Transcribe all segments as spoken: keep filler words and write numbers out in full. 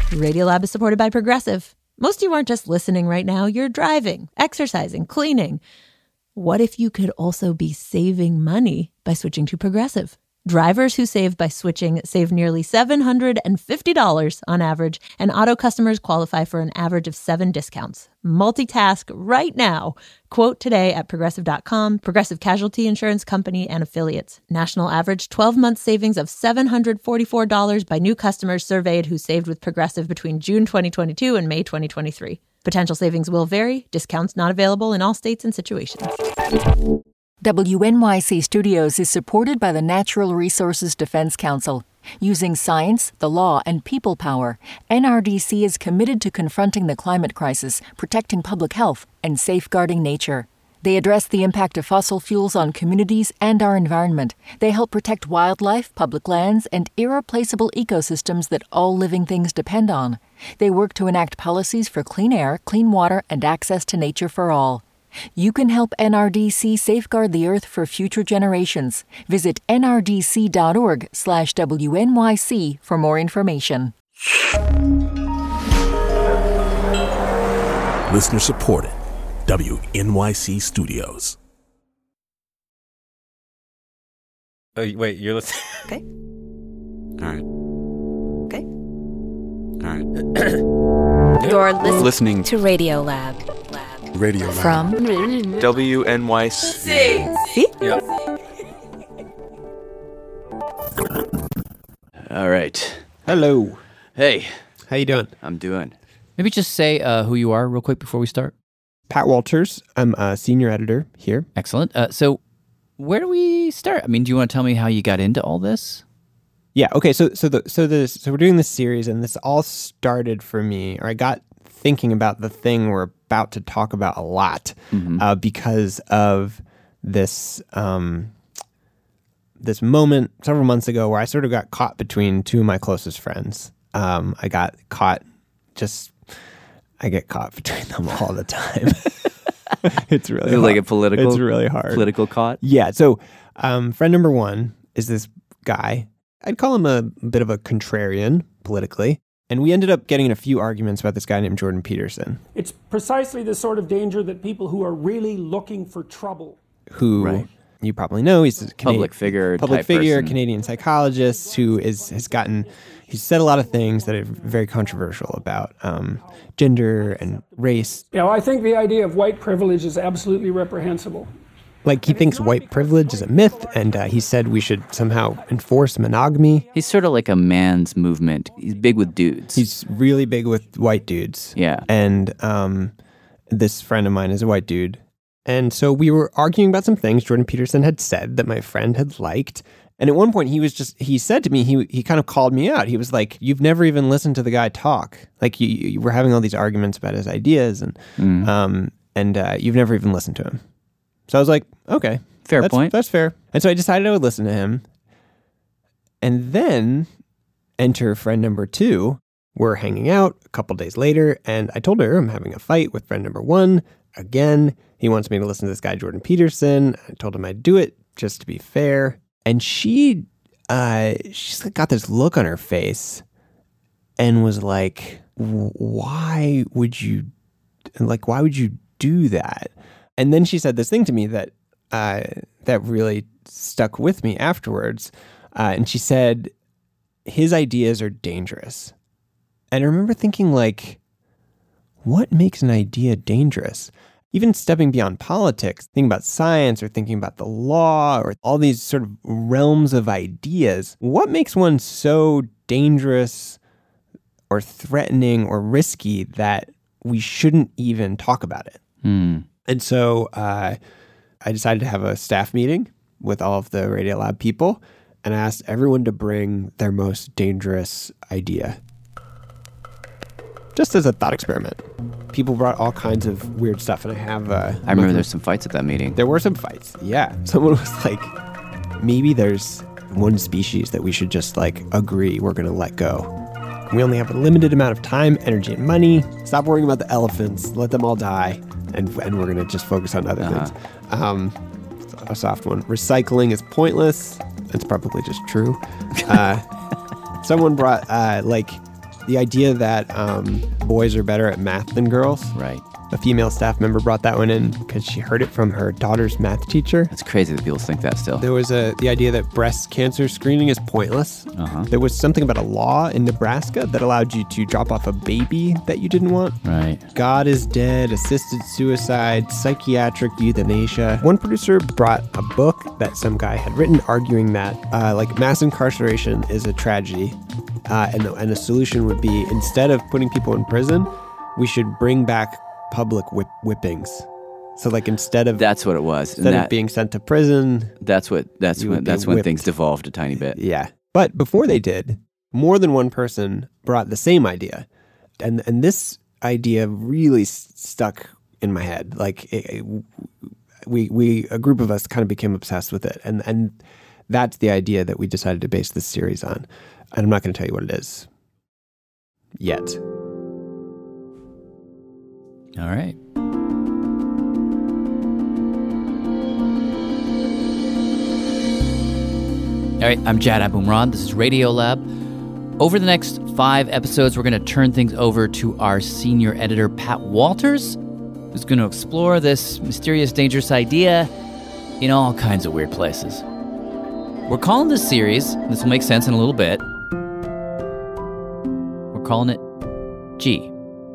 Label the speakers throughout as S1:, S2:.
S1: Radiolab is supported by Progressive. Most of you aren't just listening right now. You're driving, exercising, cleaning. What if you could also be saving money by switching to Progressive? Drivers who save by switching save nearly seven hundred fifty dollars on average, and auto customers qualify for an average of seven discounts. Multitask right now. Quote today at progressive dot com. Progressive Casualty Insurance Company and Affiliates. National average twelve-month savings of seven hundred forty-four dollars by new customers surveyed who saved with Progressive between June twenty twenty-two and May twenty twenty-three. Potential savings will vary. Discounts not available in all states and situations.
S2: W N Y C Studios is supported by the Natural Resources Defense Council. Using science, the law, and people power, N R D C is committed to confronting the climate crisis, protecting public health, and safeguarding nature. They address the impact of fossil fuels on communities and our environment. They help protect wildlife, public lands, and irreplaceable ecosystems that all living things depend on. They work to enact policies for clean air, clean water, and access to nature for all. You can help N R D C safeguard the Earth for future generations. Visit N R D C dot org slash W N Y C for more information.
S3: Listener supported. W N Y C Studios.
S4: Oh, wait, you're listening?
S5: Okay.
S4: All right.
S5: Okay.
S4: All right.
S5: You're listening,
S4: listening
S5: to Radiolab. Lab.
S3: Radio Lab.
S5: From
S4: W N Y C.
S5: See?
S4: Yep. All right.
S6: Hello.
S4: Hey,
S6: How you doing?
S4: I'm doing.
S7: Maybe just say uh, who you are real quick before we start.
S6: Pat Walters. I'm a senior editor here.
S7: Excellent. Uh, so where do we start? I mean, do you want to tell me how you got into all this?
S6: Yeah. Okay. So so the so this so we're doing this series, and this all started for me, or I got thinking about the thing we're about to talk about a lot,
S7: Mm-hmm.
S6: uh, because of this um, this moment several months ago where I sort of got caught between two of my closest friends. Um, I got caught just. I get caught between them all the time. It's really
S4: Is it
S6: hard.
S4: like a political?
S6: It's really hard.
S4: Political caught.
S6: Yeah. So, um, friend number one is this guy. I'd call him a bit of a contrarian politically. And we ended up getting in a few arguments about this guy named Jordan Peterson.
S8: It's precisely the sort of danger that people who are really looking for trouble.
S6: Who
S4: Right.
S6: you probably know. He's a Cana-
S4: Public figure
S6: public
S4: type
S6: figure,
S4: person.
S6: Canadian psychologist who is has gotten, he's said a lot of things that are very controversial about um, gender and race.
S8: You know, I think the idea of white privilege is absolutely reprehensible.
S6: Like he thinks white privilege is a myth, and uh, he said we should somehow enforce monogamy.
S4: He's sort of like a man's movement. He's big with dudes.
S6: He's really big with white dudes.
S4: Yeah.
S6: And um, this friend of mine is a white dude. And so we were arguing about some things Jordan Peterson had said that my friend had liked. And at one point he was just, he said to me, he he kind of called me out. He was like, you've never even listened to the guy talk. Like you, you were having all these arguments about his ideas and
S4: Mm.
S6: um, and uh, you've never even listened to him. So I was like, okay.
S4: Fair
S6: that's,
S4: point.
S6: That's fair. And so I decided I would listen to him. And then enter friend number two. We're hanging out a couple days later, and I told her I'm having a fight with friend number one. Again, he wants me to listen to this guy, Jordan Peterson. I told him I'd do it just to be fair. And she, uh, she's got this look on her face and was like, why would you, like, why would you do that? And then she said this thing to me that, uh, that really stuck with me afterwards. Uh, and she said, his ideas are dangerous. And I remember thinking, like, what makes an idea dangerous? Even stepping beyond politics, thinking about science or thinking about the law or all these sort of realms of ideas, what makes one so dangerous or threatening or risky that we shouldn't even talk about it?
S4: Mm.
S6: And so uh, I decided to have a staff meeting with all of the Radiolab people, and I asked everyone to bring their most dangerous idea. Just as a thought experiment. People brought all kinds of weird stuff, and I have... Uh,
S4: I remember there's some fights at that meeting.
S6: There were some fights, yeah. Someone was like, maybe there's one species that we should just, like, agree we're going to let go. We only have a limited amount of time, energy, and money. Stop worrying about the elephants. Let them all die, and and we're going to just focus on other
S4: Uh-huh.
S6: things. Um, a soft one. Recycling is pointless. That's probably just true. Uh, someone brought, uh, like... The idea that um, boys are better at math than girls.
S7: Right.
S6: A female staff member brought that one in because she heard it from her daughter's math teacher.
S7: That's crazy that people think that still.
S6: There was a the idea that breast cancer screening is pointless.
S7: Uh-huh.
S6: There was something about a law in Nebraska that allowed you to drop off a baby that you didn't want.
S7: Right.
S6: God is dead, assisted suicide, psychiatric euthanasia. One producer brought a book that some guy had written arguing that uh, like mass incarceration is a tragedy. Uh, and, the, and the solution would be, instead of putting people in prison, we should bring back public whip- whippings. So like instead of
S7: That's what it was.
S6: instead
S7: that,
S6: of being sent to prison,
S7: that's what that's
S6: you
S7: when
S6: would be
S7: that's when
S6: whipped.
S7: things devolved a tiny bit.
S6: Yeah. But before they did, more than one person brought the same idea. And and this idea really s- stuck in my head. Like it, it, we we a group of us kind of became obsessed with it. And and that's the idea that we decided to base this series on. And I'm not going to tell you what it is yet.
S7: All right. All right, I'm Jad Abumrad. This is Radiolab. Over the next five episodes, we're going to turn things over to our senior editor, Pat Walters, who's going to explore this mysterious, dangerous idea in all kinds of weird places. We're calling this series, this will make sense in a little bit, we're calling it G.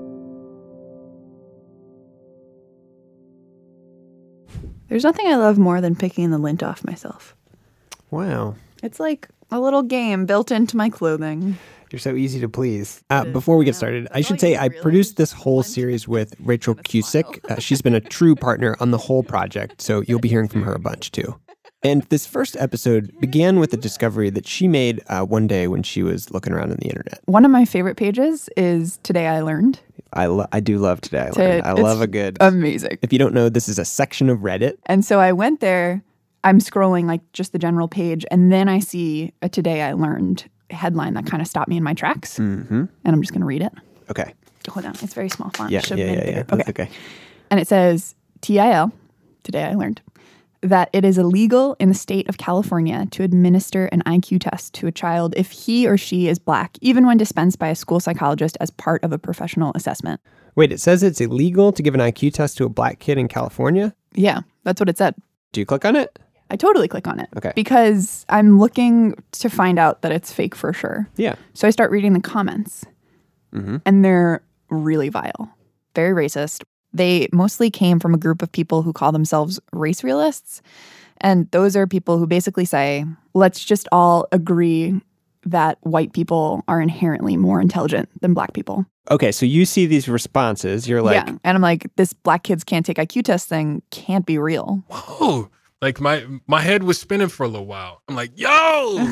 S9: There's nothing I love more than picking the lint off myself.
S6: Wow.
S9: It's like a little game built into my clothing.
S6: You're so easy to please. Uh, before we get started, I should say I produced this whole series with Rachel Cusick. Uh, she's been a true partner on the whole project, so you'll be hearing from her a bunch too. And this first episode began with a discovery that she made uh, one day when she was looking around on the internet.
S9: One of my favorite pages is Today I Learned.
S6: I, lo- I do love Today I Learned. I love a good...
S9: Amazing.
S6: If you don't know, this is a section of Reddit.
S9: And so I went there. I'm scrolling like just the general page, and then I see a Today I Learned headline that kind of stopped me in my tracks.
S6: Mm-hmm.
S9: And I'm just going to read it.
S6: Okay.
S9: Hold on. It's very small font.
S6: Yeah,
S9: Should
S6: yeah,
S9: have made
S6: yeah,
S9: it
S6: yeah.
S9: bigger.
S6: That's
S9: Okay.
S6: okay.
S9: And it says, T I L, Today I Learned, that it is illegal in the state of California to administer an I Q test to a child if he or she is Black, even when dispensed by a school psychologist as part of a professional assessment.
S6: Wait, it says it's illegal to give an I Q test to a Black kid in California?
S9: Yeah, that's what it said.
S6: Do you click on it?
S9: I totally click on it.
S6: Okay.
S9: Because I'm looking to find out that it's fake for sure.
S6: Yeah.
S9: So I start reading the comments.
S6: Mm-hmm.
S9: And they're really vile. Very racist. They mostly came from a group of people who call themselves race realists. And those are people who basically say, let's just all agree that white people are inherently more intelligent than Black people.
S6: Okay, so you see these responses. You're like...
S9: Yeah, and I'm like, this Black kids can't take I Q test thing can't be real.
S10: Whoa. Like my my head was spinning for a little while. I'm like, yo,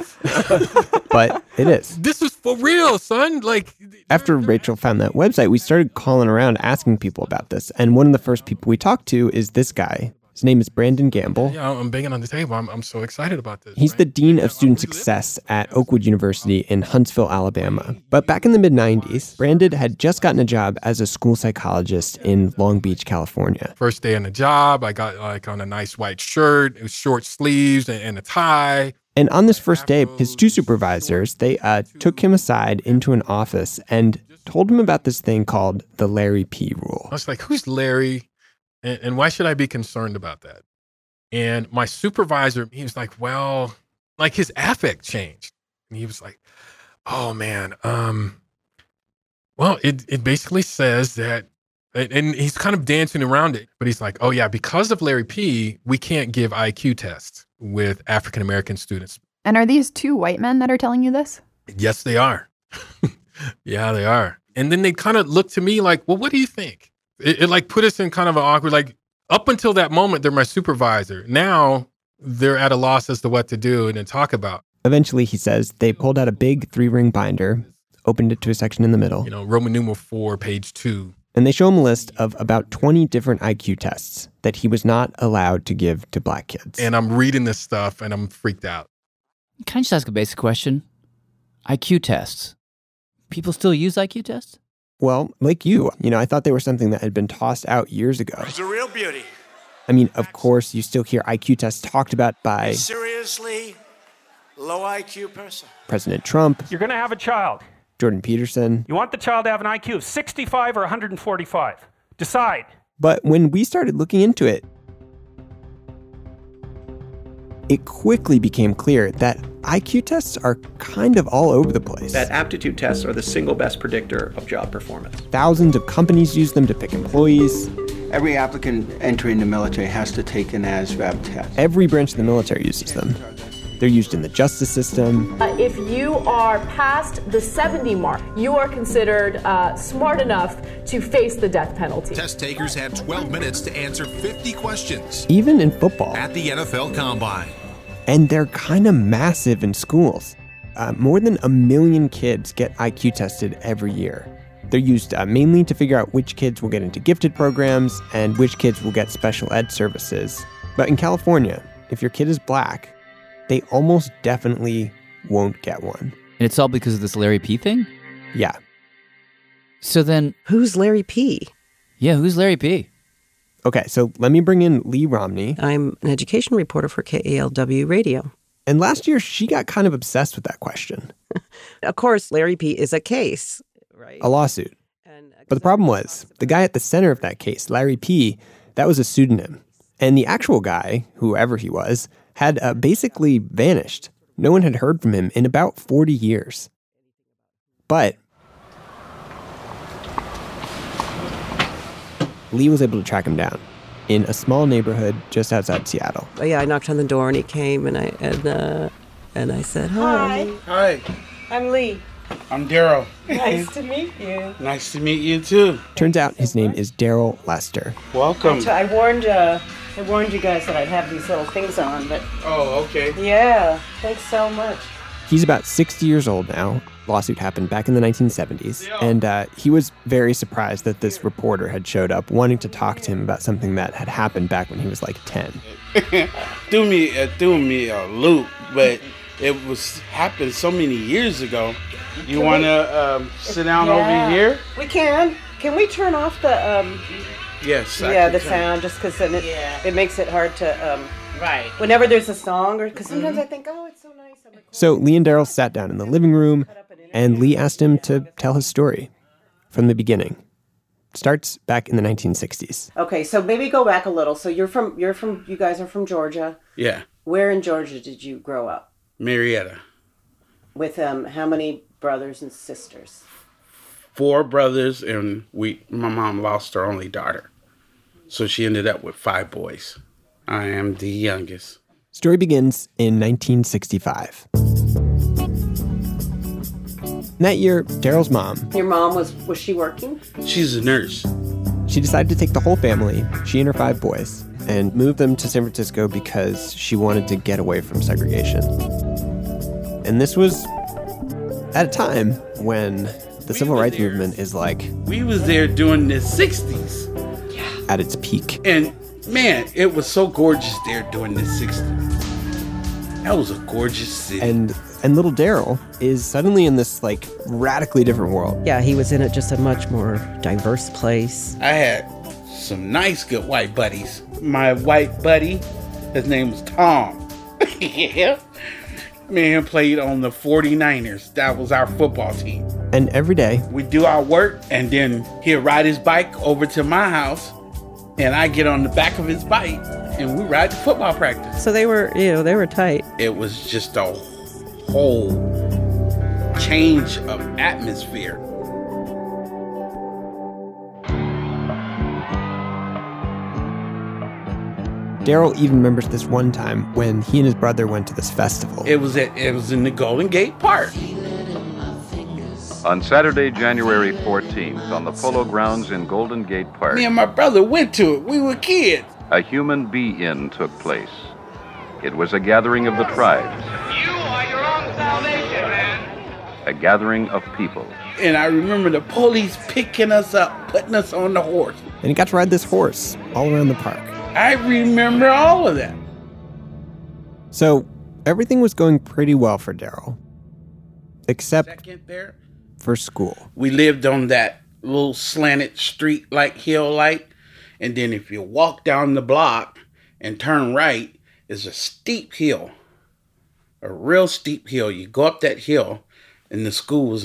S6: But it is.
S10: this is for real, son. Like,
S6: After Rachel found that website, we started calling around asking people about this. And one of the first people we talked to is this guy. His name is Brandon Gamble.
S10: yeah, I'm banging on the table. I'm I'm so excited about this.
S6: He's
S10: right?
S6: the Dean
S10: Yeah,
S6: of Student
S10: we live-
S6: Success at Oakwood University in Huntsville, Alabama. But back in the mid nineties, Brandon had just gotten a job as a school psychologist in Long Beach, California.
S10: First day on the job, I got like on a nice white shirt, it was short sleeves and, and a tie.
S6: And on this first day, his two supervisors, they uh, took him aside into an office and told him about this thing called the Larry P. rule.
S10: I was like, who's Larry? And, and why should I be concerned about that? And my supervisor, he was like, well, like his affect changed. And he was like, oh man, um, well, it, it basically says that, and, and he's kind of dancing around it, but he's like, oh yeah, because of Larry P., we can't give I Q tests with African-American students.
S9: And are these two white men that are telling you this?
S10: Yes, they are. Yeah, they are. And then they kind of look to me like, well, what do you think? It, it like put us in kind of an awkward, like up until that moment, they're my supervisor. Now they're at a loss as to what to do and then talk about.
S6: Eventually, he says, they pulled out a big three-ring binder, opened it to a section in the middle,
S10: You know, Roman numeral four, page two.
S6: and they show him a list of about twenty different I Q tests that he was not allowed to give to Black kids.
S10: And I'm reading this stuff and I'm freaked out.
S7: Can I just ask a basic question? I Q tests. People still use I Q tests?
S6: Well, like you, you know, I thought they were something that had been tossed out years ago.
S11: It's a real beauty.
S6: I mean, of course, you still hear I Q tests talked about by
S11: Seriously low I Q person.
S6: President Trump.
S8: You're going to have a child.
S6: Jordan Peterson.
S8: You want the child to have an I Q of sixty-five or one hundred forty-five. Decide.
S6: But when we started looking into it, it quickly became clear that I Q tests are kind of all over the place.
S11: That aptitude tests are the single best predictor of job performance.
S6: Thousands of companies use them to pick employees.
S12: Every applicant entering the military has to take an A S V A B test.
S6: Every branch of the military uses them. They're used in the justice system.
S13: Uh, if you are past the seventy mark, you are considered uh, smart enough to face the death penalty.
S14: Test takers had twelve minutes to answer fifty questions.
S6: Even in football.
S14: At the N F L Combine.
S6: And they're kind of massive in schools. Uh, more than a million kids get I Q tested every year. They're used uh, mainly to figure out which kids will get into gifted programs and which kids will get special ed services. But in California, if your kid is black, they almost definitely won't get one.
S7: And it's all because of this Larry P thing?
S6: Yeah.
S7: So then...
S5: Who's Larry P?
S7: Yeah, who's Larry P?
S6: Okay, so let me bring in Lee Romney.
S5: I'm an education reporter for K A L W Radio.
S6: And last year, she got kind of obsessed with that question.
S5: Of course, Larry P is a case, right?
S6: A lawsuit. But the problem was, the guy at the center of that case, Larry P., that was a pseudonym. And the actual guy, whoever he was, had uh, basically vanished. No one had heard from him in about forty years. But Lee was able to track him down in a small neighborhood just outside Seattle.
S5: Oh, yeah, I knocked on the door and he came and I and uh, and I said, hi.
S15: Hi.
S16: I'm Lee.
S15: I'm Daryl.
S16: Nice to meet you.
S15: Nice to meet you too.
S6: Turns out his name is Daryl Lester.
S15: Welcome.
S16: I, t- I warned uh, I warned you guys that I'd have these little things on, but
S15: oh, okay.
S16: Yeah, thanks so much.
S6: He's about sixty years old now. Lawsuit happened back in the nineteen seventies, yeah. and uh, he was very surprised that this reporter had showed up wanting to talk to him about something that had happened back when he was like ten.
S15: threw me, uh, threw me a loop, but it was happened so many years ago. You want to um, sit down
S16: yeah.
S15: over here?
S16: We can. Can we turn off the? Um,
S15: yes. I
S16: yeah, the
S15: turn.
S16: sound, just because then it
S5: yeah.
S16: it makes it hard to. Um,
S5: right.
S16: Whenever there's a song, or because sometimes mm-hmm. I think, oh, it's so nice.
S6: So Lee and Daryl sat down in the living room, and Lee asked him to tell his story from the beginning. It starts back in the nineteen sixties.
S16: Okay, so maybe go back a little. So you're from you're from you guys are from Georgia.
S15: Yeah.
S16: Where in Georgia did you grow up?
S15: Marietta.
S16: With um, how many brothers and sisters?
S15: Four brothers, and we. My mom lost her only daughter, so she ended up with five boys. I am the youngest.
S6: Story begins in nineteen sixty-five. That year, Daryl's mom...
S16: Your mom, was was she working?
S15: She's a nurse.
S6: She decided to take the whole family, she and her five boys, and move them to San Francisco because she wanted to get away from segregation. And this was at a time when the we civil rights there. movement is like...
S15: We was there during the sixties.
S6: Yeah. At its peak.
S15: And, man, it was so gorgeous there during the sixties. That was a gorgeous city.
S6: And and little Daryl is suddenly in this, like, radically different world.
S5: Yeah, he was in a, just a much more diverse place.
S15: I had some nice, good white buddies. My white buddy, his name was Tom. Yeah. Man played on the forty-niners. That was our football team.
S6: And every day...
S15: we'd do our work, and then he'd ride his bike over to my house, and I get on the back of his bike, and we ride to football practice.
S5: So they were, you know, they were tight.
S15: It was just a whole change of atmosphere.
S6: Daryl even remembers this one time when he and his brother went to this festival.
S15: It was at, it was in the Golden Gate Park.
S17: On Saturday, January fourteenth, on the Polo Grounds in Golden Gate Park,
S15: me and my brother went to it. We were kids.
S17: A human be-in took place. It was a gathering of the tribes.
S18: You are your own salvation, man.
S17: A gathering of people.
S15: And I remember the police picking us up, putting us on the horse.
S6: And he got to ride this horse all around the park.
S15: I remember all of that.
S6: So everything was going pretty well for Daryl. Except
S15: Second there,
S6: for school.
S15: We lived on that little slanted street like hill like. And then if you walk down the block and turn right, is a steep hill. A real steep hill. You go up that hill, and the school was on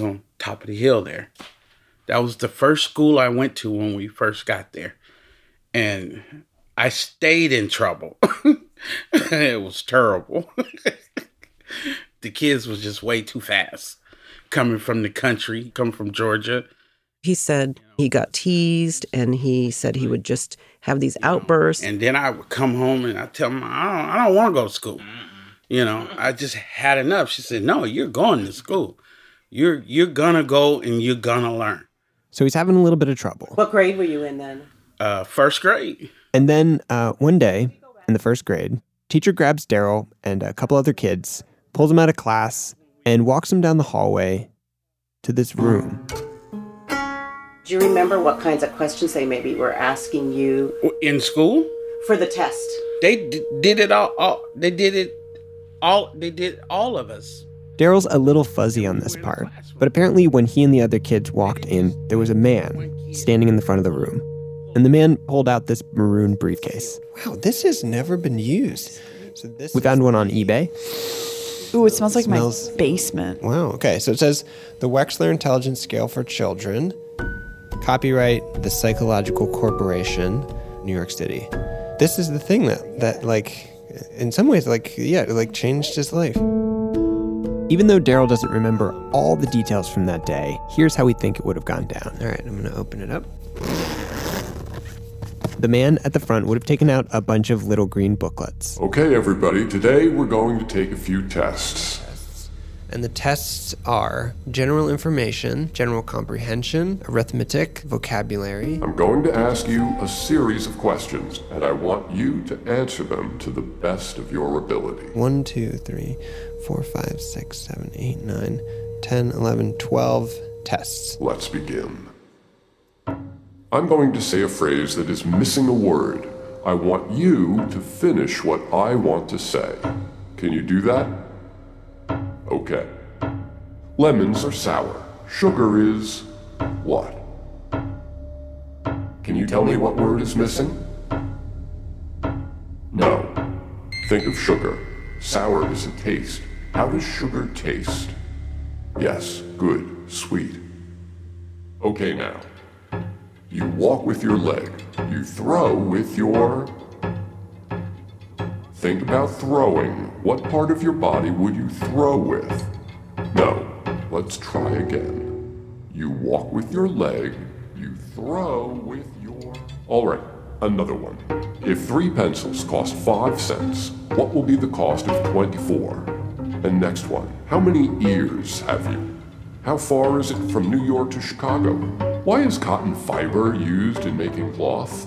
S15: top of the hill there. That was the first school I went to when we first got there. And I stayed in trouble. It was terrible. The kids was just way too fast. Coming from the country, coming from Georgia.
S5: He said he got teased, and he said he would just have these outbursts.
S15: And then I would come home and I tell him, I don't, I don't want to go to school. You know, I just had enough. She said, no, you're going to school. You're you're going to go and you're going to learn.
S6: So he's having a little bit of trouble.
S16: What grade were you in then?
S15: Uh, first grade.
S6: And then uh, one day in the first grade, teacher grabs Daryl and a couple other kids, pulls them out of class, and walks them down the hallway to this room.
S16: Do you remember what kinds of questions they maybe were asking you?
S15: In school?
S16: For the test.
S15: They d- did it all, all. They did it all. They did all of us.
S6: Daryl's a little fuzzy on this part, but apparently when he and the other kids walked in, there was a man standing in the front of the room. And the man pulled out this maroon briefcase.
S19: Wow, this has never been used. So this
S6: we found one on eBay.
S9: Ooh, it smells like
S19: smells...
S9: my basement.
S19: Wow, okay. So it says, the Wechsler Intelligence Scale for Children. Copyright, the Psychological Corporation, New York City. This is the thing that, that like, in some ways, like, yeah, it, like, changed his life.
S6: Even though Daryl doesn't remember all the details from that day, here's how we think it would have gone down.
S19: All right, I'm going to open it up.
S6: The man at the front would have taken out a bunch of little green booklets.
S20: Okay, everybody, today we're going to take a few tests.
S19: And the tests are general information, general comprehension, arithmetic, vocabulary.
S20: I'm going to ask you a series of questions, and I want you to answer them to the best of your ability.
S19: One, two, three, four, five, six, seven, eight, nine, ten, eleven, twelve tests.
S20: Let's begin. I'm going to say a phrase that is missing a word. I want you to finish what I want to say. Can you do that? Okay. Lemons are sour. Sugar is what? Can you tell me what word is missing? No. Think of sugar. Sour is a taste. How does sugar taste? Yes, good, sweet. Okay now. You walk with your leg. You throw with your... Think about throwing. What part of your body would you throw with? No. Let's try again. You walk with your leg. You throw with your... All right, another one. If three pencils cost five cents, what will be the cost of twenty-four? And next one. How many ears have you? How far is it from New York to Chicago? Why is cotton fiber used in making cloth?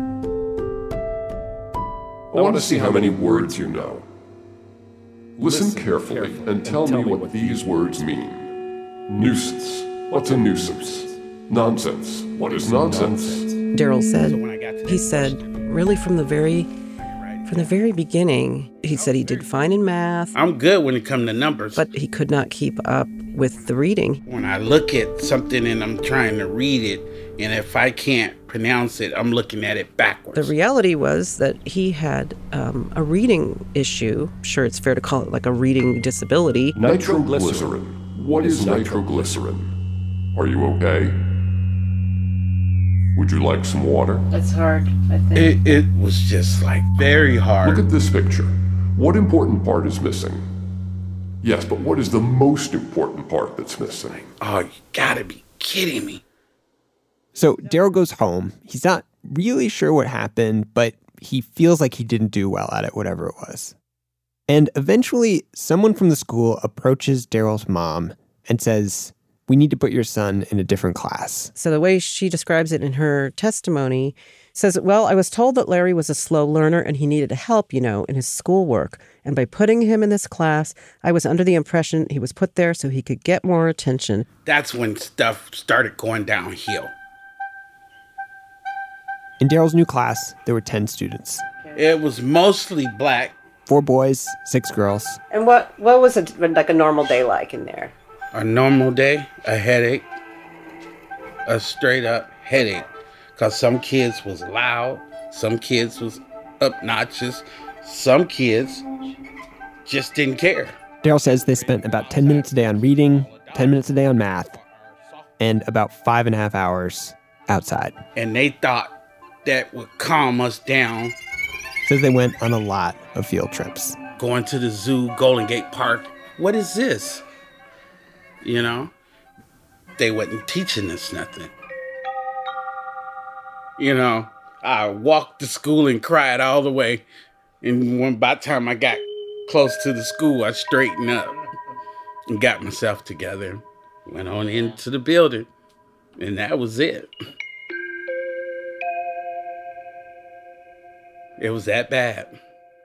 S20: I want to see how many words you know. Listen carefully and tell me what these words mean. Nuisance. What's a nuisance? Nonsense. What is nonsense?
S5: Daryl said, he said, really from the very, from the very beginning, he said he did fine in math.
S15: I'm good when it comes to numbers.
S5: But he could not keep up with the reading.
S15: When I look at something and I'm trying to read it, and if I can't pronounce it, I'm looking at it backwards.
S5: The reality was that he had um, a reading issue. Sure, it's fair to call it like a reading disability.
S20: Nitroglycerin. What is nitroglycerin? Are you okay? Would you like some water?
S16: It's hard, I think.
S15: It, it was just like very hard.
S20: Look at this picture. What important part is missing? Yes, but what is the most important part that's missing?
S15: Oh, you gotta be kidding me.
S6: So Daryl goes home. He's not really sure what happened, but he feels like he didn't do well at it, whatever it was. And eventually, someone from the school approaches Daryl's mom and says, we need to put your son in a different class.
S5: So the way she describes it in her testimony says, well, I was told that Larry was a slow learner and he needed help, you know, in his schoolwork. And by putting him in this class, I was under the impression he was put there so he could get more attention.
S15: That's when stuff started going downhill.
S6: In Daryl's new class, there were ten students.
S15: It was mostly black.
S6: Four boys, six girls.
S16: And what, what was it like a normal day like in there?
S15: A normal day, a headache, a straight up headache. Because some kids was loud, some kids was obnoxious, some kids just didn't care.
S6: Daryl says they spent about ten minutes a day on reading, ten minutes a day on math, and about five and a half hours outside.
S15: And they thought that would calm us down.
S6: Says they went on a lot of field trips.
S15: Going to the zoo, Golden Gate Park. What is this? You know? They wasn't teaching us nothing. You know, I walked to school and cried all the way. And when by the time I got close to the school, I straightened up and got myself together. Went on into the building. And that was it. It was that bad.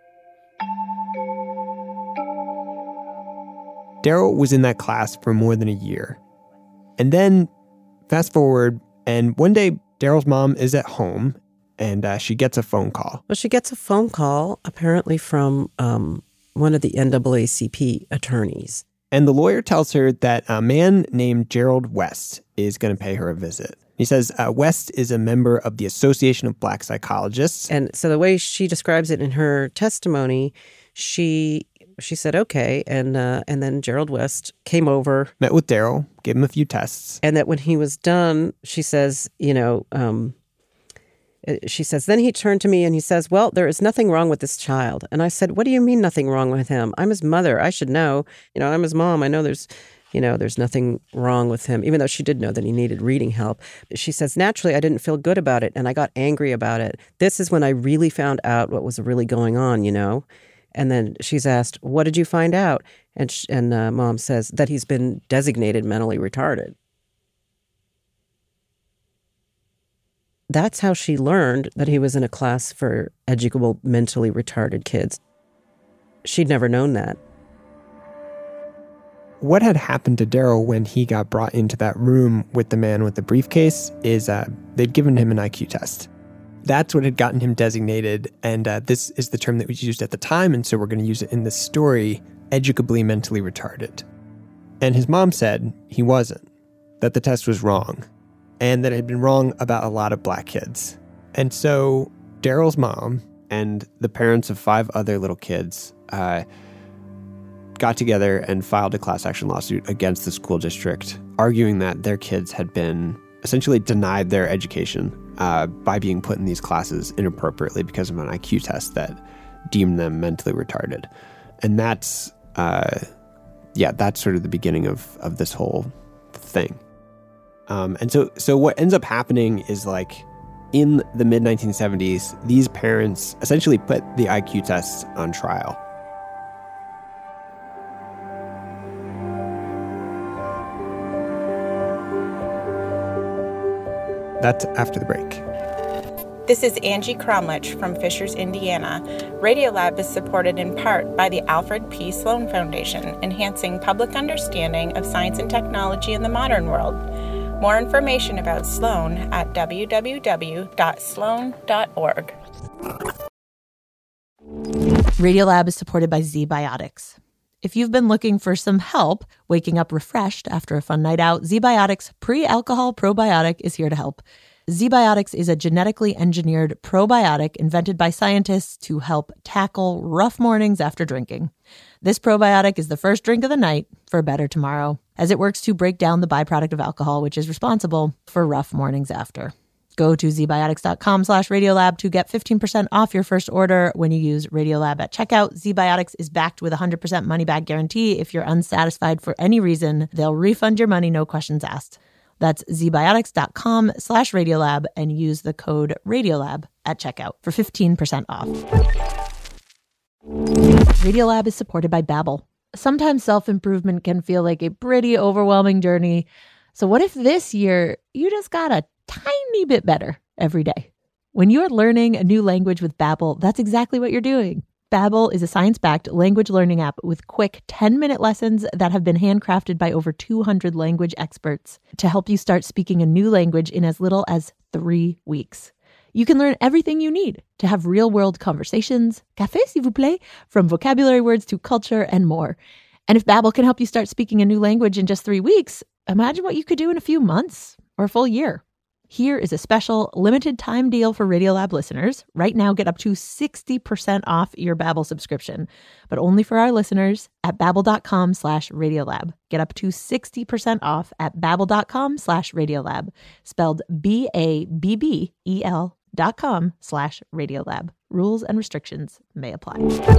S6: Daryl was in that class for more than a year. And then, fast forward, and one day, Daryl's mom is at home, and uh, she gets a phone call.
S5: Well, she gets a phone call, apparently from um, one of the N double A C P attorneys.
S6: And the lawyer tells her that a man named Gerald West is going to pay her a visit. He says uh, West is a member of the Association of Black Psychologists.
S5: And so the way she describes it in her testimony, she she said, okay. And uh, and then Gerald West came over.
S6: Met with Daryl, gave him a few tests.
S5: And that when he was done, she says, you know, um, she says, then he turned to me and he says, well, there is nothing wrong with this child. And I said, what do you mean nothing wrong with him? I'm his mother. I should know. You know, I'm his mom. I know there's, you know, there's nothing wrong with him, even though she did know that he needed reading help. She says, naturally, I didn't feel good about it and I got angry about it. This is when I really found out what was really going on, you know. And then she's asked, what did you find out? And sh- and uh, mom says that he's been designated mentally retarded. That's how she learned that he was in a class for educable mentally retarded kids. She'd never known that.
S6: What had happened to Daryl when he got brought into that room with the man with the briefcase is uh, they'd given him an I Q test. That's what had gotten him designated, and uh, this is the term that was used at the time, and so we're going to use it in this story, educably mentally retarded. And his mom said he wasn't, that the test was wrong, and that it had been wrong about a lot of black kids. And so Daryl's mom and the parents of five other little kids uh, got together and filed a class action lawsuit against the school district, arguing that their kids had been essentially denied their education uh, by being put in these classes inappropriately because of an I Q test that deemed them mentally retarded. And that's, uh, yeah, that's sort of the beginning of, of this whole thing. Um, and so, so what ends up happening is, like, in the mid nineteen seventies, these parents essentially put the I Q tests on trial. That's after the break.
S21: This is Angie Cromlich from Fishers, Indiana. Radiolab is supported in part by the Alfred P. Sloan Foundation, enhancing public understanding of science and technology in the modern world. More information about Sloan at w w w dot sloan dot org.
S1: Radiolab is supported by ZBiotics. If you've been looking for some help waking up refreshed after a fun night out, ZBiotics Pre-Alcohol Probiotic is here to help. ZBiotics is a genetically engineered probiotic invented by scientists to help tackle rough mornings after drinking. This probiotic is the first drink of the night for a better tomorrow, as it works to break down the byproduct of alcohol, which is responsible for rough mornings after. Go to zbiotics.com slash Radiolab to get fifteen percent off your first order when you use Radiolab at checkout. ZBiotics is backed with a one hundred percent money-back guarantee. If you're unsatisfied for any reason, they'll refund your money, no questions asked. That's zbiotics.com slash Radiolab and use the code Radiolab at checkout for fifteen percent off. Radiolab is supported by Babbel. Sometimes self-improvement can feel like a pretty overwhelming journey. So what if this year you just got a tiny bit better every day? When you're learning a new language with Babbel, that's exactly what you're doing. Babbel is a science-backed language learning app with quick ten-minute lessons that have been handcrafted by over two hundred language experts to help you start speaking a new language in as little as three weeks. You can learn everything you need to have real-world conversations, café s'il vous plaît, from vocabulary words to culture and more. And if Babbel can help you start speaking a new language in just three weeks, imagine what you could do in a few months or a full year. Here is a special limited time deal for Radiolab listeners. Right now, get up to sixty percent off your Babbel subscription, but only for our listeners at babbel.com slash Radiolab. Get up to sixty percent off at babbel.com slash Radiolab, spelled B A B B E L dot com slash Radiolab. Rules and restrictions may apply.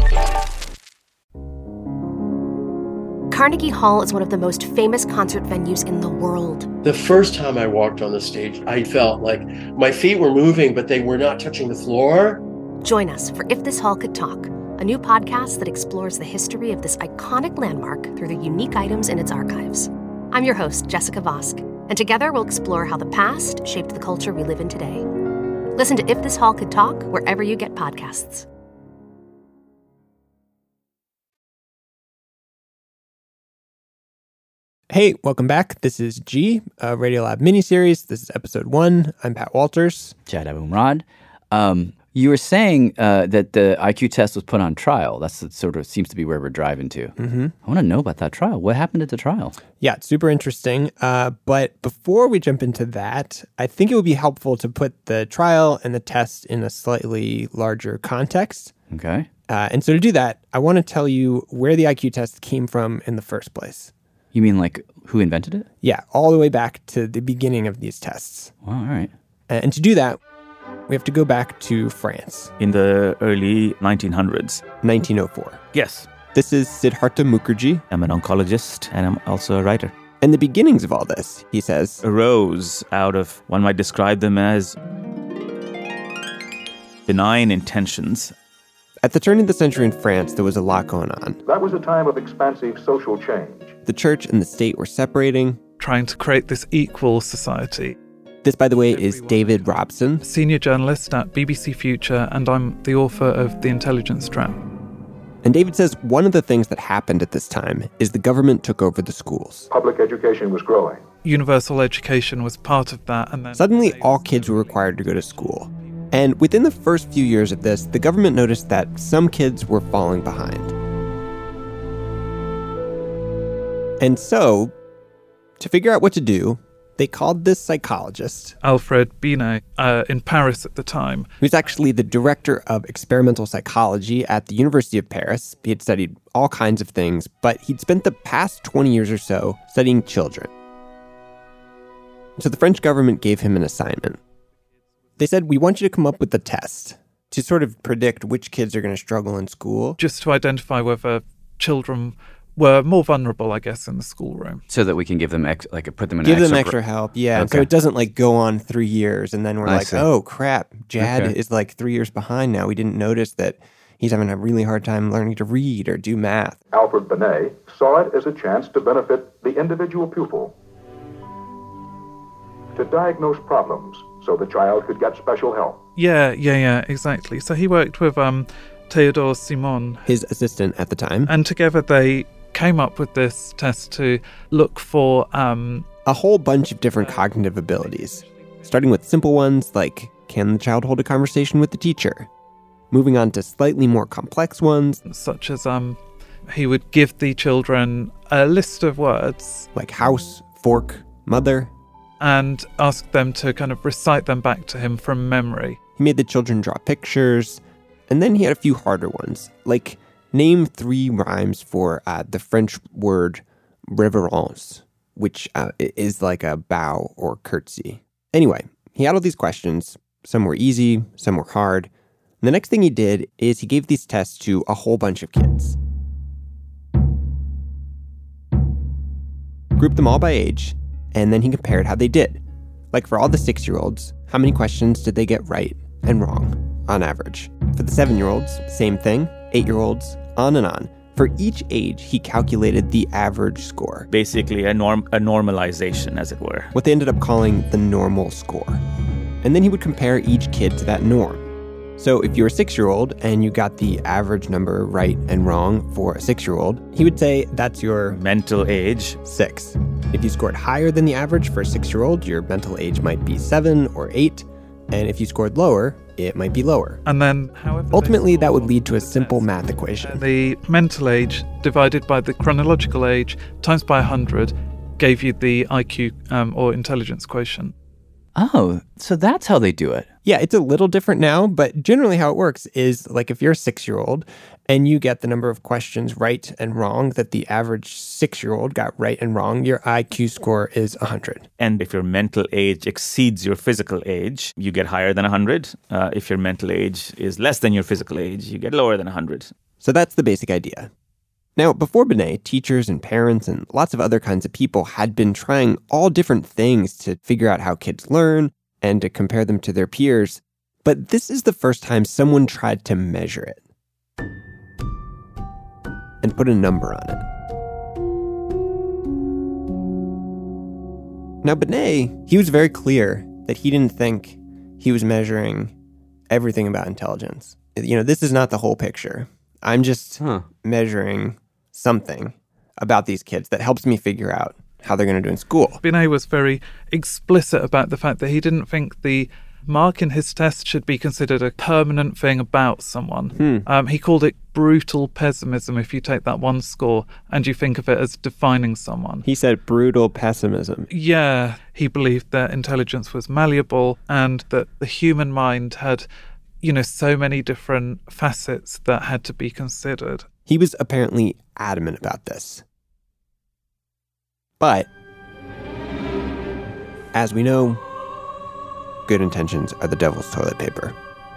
S2: Carnegie Hall is one of the most famous concert venues in the world.
S22: The first time I walked on the stage, I felt like my feet were moving, but they were not touching the floor.
S2: Join us for If This Hall Could Talk, a new podcast that explores the history of this iconic landmark through the unique items in its archives. I'm your host, Jessica Vosk, and together we'll explore how the past shaped the culture we live in today. Listen to If This Hall Could Talk wherever you get podcasts.
S6: Hey, welcome back. This is G, a Radiolab miniseries. This is episode one. I'm Pat Walters.
S7: Jad Abumrad. Um, you were saying uh, that the I Q test was put on trial. That's the, sort of seems to be where we're driving to.
S6: Mm-hmm.
S7: I want to know about that trial. What happened at the trial?
S6: Yeah, it's super interesting. Uh, but before we jump into that, I think it would be helpful to put the trial and the test in a slightly larger context.
S7: Okay.
S6: Uh, and so to do that, I want to tell you where the I Q test came from in the first place.
S7: You mean like who invented it?
S6: Yeah, all the way back to the beginning of these tests.
S7: Wow, all right.
S6: And to do that, we have to go back to France.
S23: In the early nineteen hundreds.
S6: nineteen oh four.
S23: Yes.
S6: This is Siddhartha Mukherjee.
S23: I'm an oncologist and I'm also a writer.
S6: And the beginnings of all this, he says,
S23: arose out of, one might describe them as benign intentions.
S6: At the turn of the century in France, there was a lot going on.
S24: That was a time of expansive social change.
S6: The church and the state were separating.
S25: Trying to create this equal society.
S6: This, by the way, is David Robson.
S25: Senior journalist at B B C Future, and I'm the author of The Intelligence Trap.
S6: And David says one of the things that happened at this time is the government took over the schools.
S24: Public education was growing.
S25: Universal education was part of that. And then
S6: suddenly, all kids were required to go to school. And within the first few years of this, the government noticed that some kids were falling behind. And so, to figure out what to do, they called this psychologist,
S25: Alfred Binet, uh, in Paris at the time.
S6: Who's actually the director of experimental psychology at the University of Paris. He had studied all kinds of things, but he'd spent the past twenty years or so studying children. So the French government gave him an assignment. They said, we want you to come up with a test to sort of predict which kids are going to struggle in school.
S25: Just to identify whether children were more vulnerable, I guess, in the schoolroom.
S7: So that we can give them, ex- like, put them in
S6: Give
S7: extra
S6: them extra gr- help, yeah.
S7: Okay.
S6: So it doesn't, like, go on three years and then we're
S7: I
S6: like,
S7: see.
S6: oh, crap, Jad
S7: Okay.
S6: is, like, three years behind now. We didn't notice that he's having a really hard time learning to read or do math.
S24: Alfred Binet saw it as a chance to benefit the individual pupil, to diagnose problems so the child could get special help.
S25: Yeah, yeah, yeah, exactly. So he worked with um, Théodore Simon,
S6: his assistant at the time.
S25: And together they came up with this test to look for um,
S6: a whole bunch of different cognitive abilities, starting with simple ones like, can the child hold a conversation with the teacher? Moving on to slightly more complex ones,
S25: such as um, he would give the children a list of words.
S6: Like house, fork, mother.
S25: And ask them to kind of recite them back to him from memory.
S6: He made the children draw pictures, and then he had a few harder ones, like name three rhymes for uh, the French word reverence, which uh, is like a bow or curtsy. Anyway, he had all these questions. Some were easy, some were hard. And the next thing he did is he gave these tests to a whole bunch of kids. Grouped them all by age, and then he compared how they did. Like for all the six-year-olds, how many questions did they get right and wrong, on average? For the seven-year-olds, same thing. Eight-year-olds, on and on. For each age, he calculated the average score.
S23: Basically a, norm- a normalization, as it were.
S6: What they ended up calling the normal score. And then he would compare each kid to that norm. So if you're a six-year-old and you got the average number right and wrong for a six-year-old, he would say that's your
S23: mental age,
S6: six. If you scored higher than the average for a six-year-old, your mental age might be seven or eight. And if you scored lower, it might be lower.
S25: And then, however,
S6: ultimately, that would lead to a simple math equation.
S25: The mental age divided by the chronological age times by one hundred gave you the I Q um, or intelligence quotient.
S7: Oh, so that's how they do it.
S6: Yeah, it's a little different now, but generally how it works is like if you're a six-year-old and you get the number of questions right and wrong that the average six-year-old got right and wrong, your I Q score is one hundred.
S23: And if your mental age exceeds your physical age, you get higher than one hundred. Uh, if your mental age is less than your physical age, you get lower than one hundred.
S6: So that's the basic idea. Now, before Binet, teachers and parents and lots of other kinds of people had been trying all different things to figure out how kids learn and to compare them to their peers. But this is the first time someone tried to measure it and put a number on it. Now, Binet, he was very clear that he didn't think he was measuring everything about intelligence. You know, this is not the whole picture. I'm just huh. measuring something about these kids that helps me figure out how they're going to do in school.
S25: Binet was very explicit about the fact that he didn't think the mark in his test should be considered a permanent thing about someone.
S6: Hmm.
S25: Um, he called it brutal pessimism if you take that one score and you think of it as defining someone.
S6: He said brutal pessimism.
S25: Yeah, he believed that intelligence was malleable and that the human mind had, you know, so many different facets that had to be considered.
S6: He was apparently adamant about this. But, as we know, good intentions are the devil's toilet paper.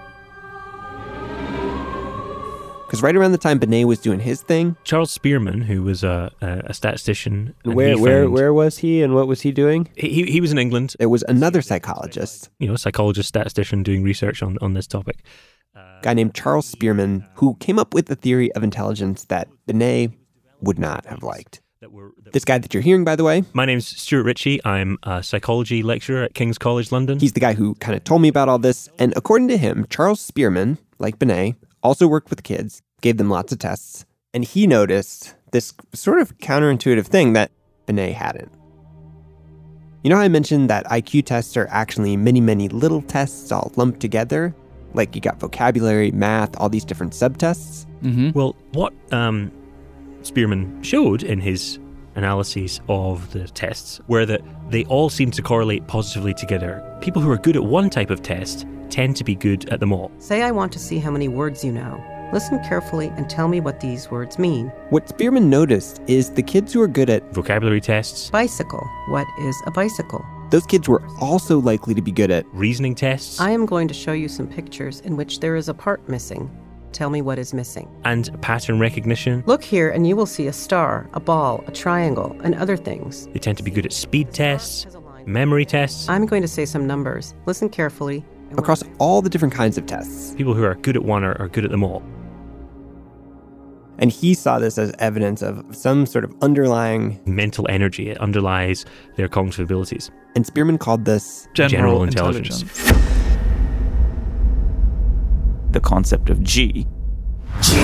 S6: Because right around the time Binet was doing his thing,
S3: Charles Spearman, who was a, a statistician,
S6: where where found, where was he and what was he doing?
S3: He he was in England.
S6: There was another psychologist,
S3: you know, psychologist, statistician doing research on on this topic.
S6: A guy named Charles Spearman, who came up with the theory of intelligence that Binet would not have liked. This guy that you're hearing, by the way.
S3: My name's Stuart Ritchie. I'm a psychology lecturer at King's College London.
S6: He's the guy who kind of told me about all this. And according to him, Charles Spearman, like Binet, also worked with kids, gave them lots of tests. And he noticed this sort of counterintuitive thing that Binet hadn't. You know how I mentioned that I Q tests are actually many, many little tests all lumped together? Like you got vocabulary, math, all these different subtests?
S3: Mm-hmm. Well, what um, Spearman showed in his analyses of the tests were that they all seem to correlate positively together. People who are good at one type of test tend to be good at them all.
S16: Say I want to see how many words you know. Listen carefully and tell me what these words mean.
S6: What Spearman noticed is the kids who are good at
S3: vocabulary tests.
S16: Bicycle. What is a bicycle?
S6: Those kids were also likely to be good at
S3: reasoning tests.
S16: I am going to show you some pictures in which there is a part missing. Tell me what is missing.
S3: And pattern recognition.
S16: Look here and you will see a star, a ball, a triangle, and other things.
S3: They tend to be good at speed tests, memory tests.
S16: I'm going to say some numbers. Listen carefully.
S6: Across all the different kinds of tests.
S3: People who are good at one are, are good at them all.
S6: And he saw this as evidence of some sort of underlying
S3: mental energy. It underlies their cognitive abilities.
S6: And Spearman called this
S25: general,
S3: general intelligence.
S25: intelligence.
S23: The concept of G. G.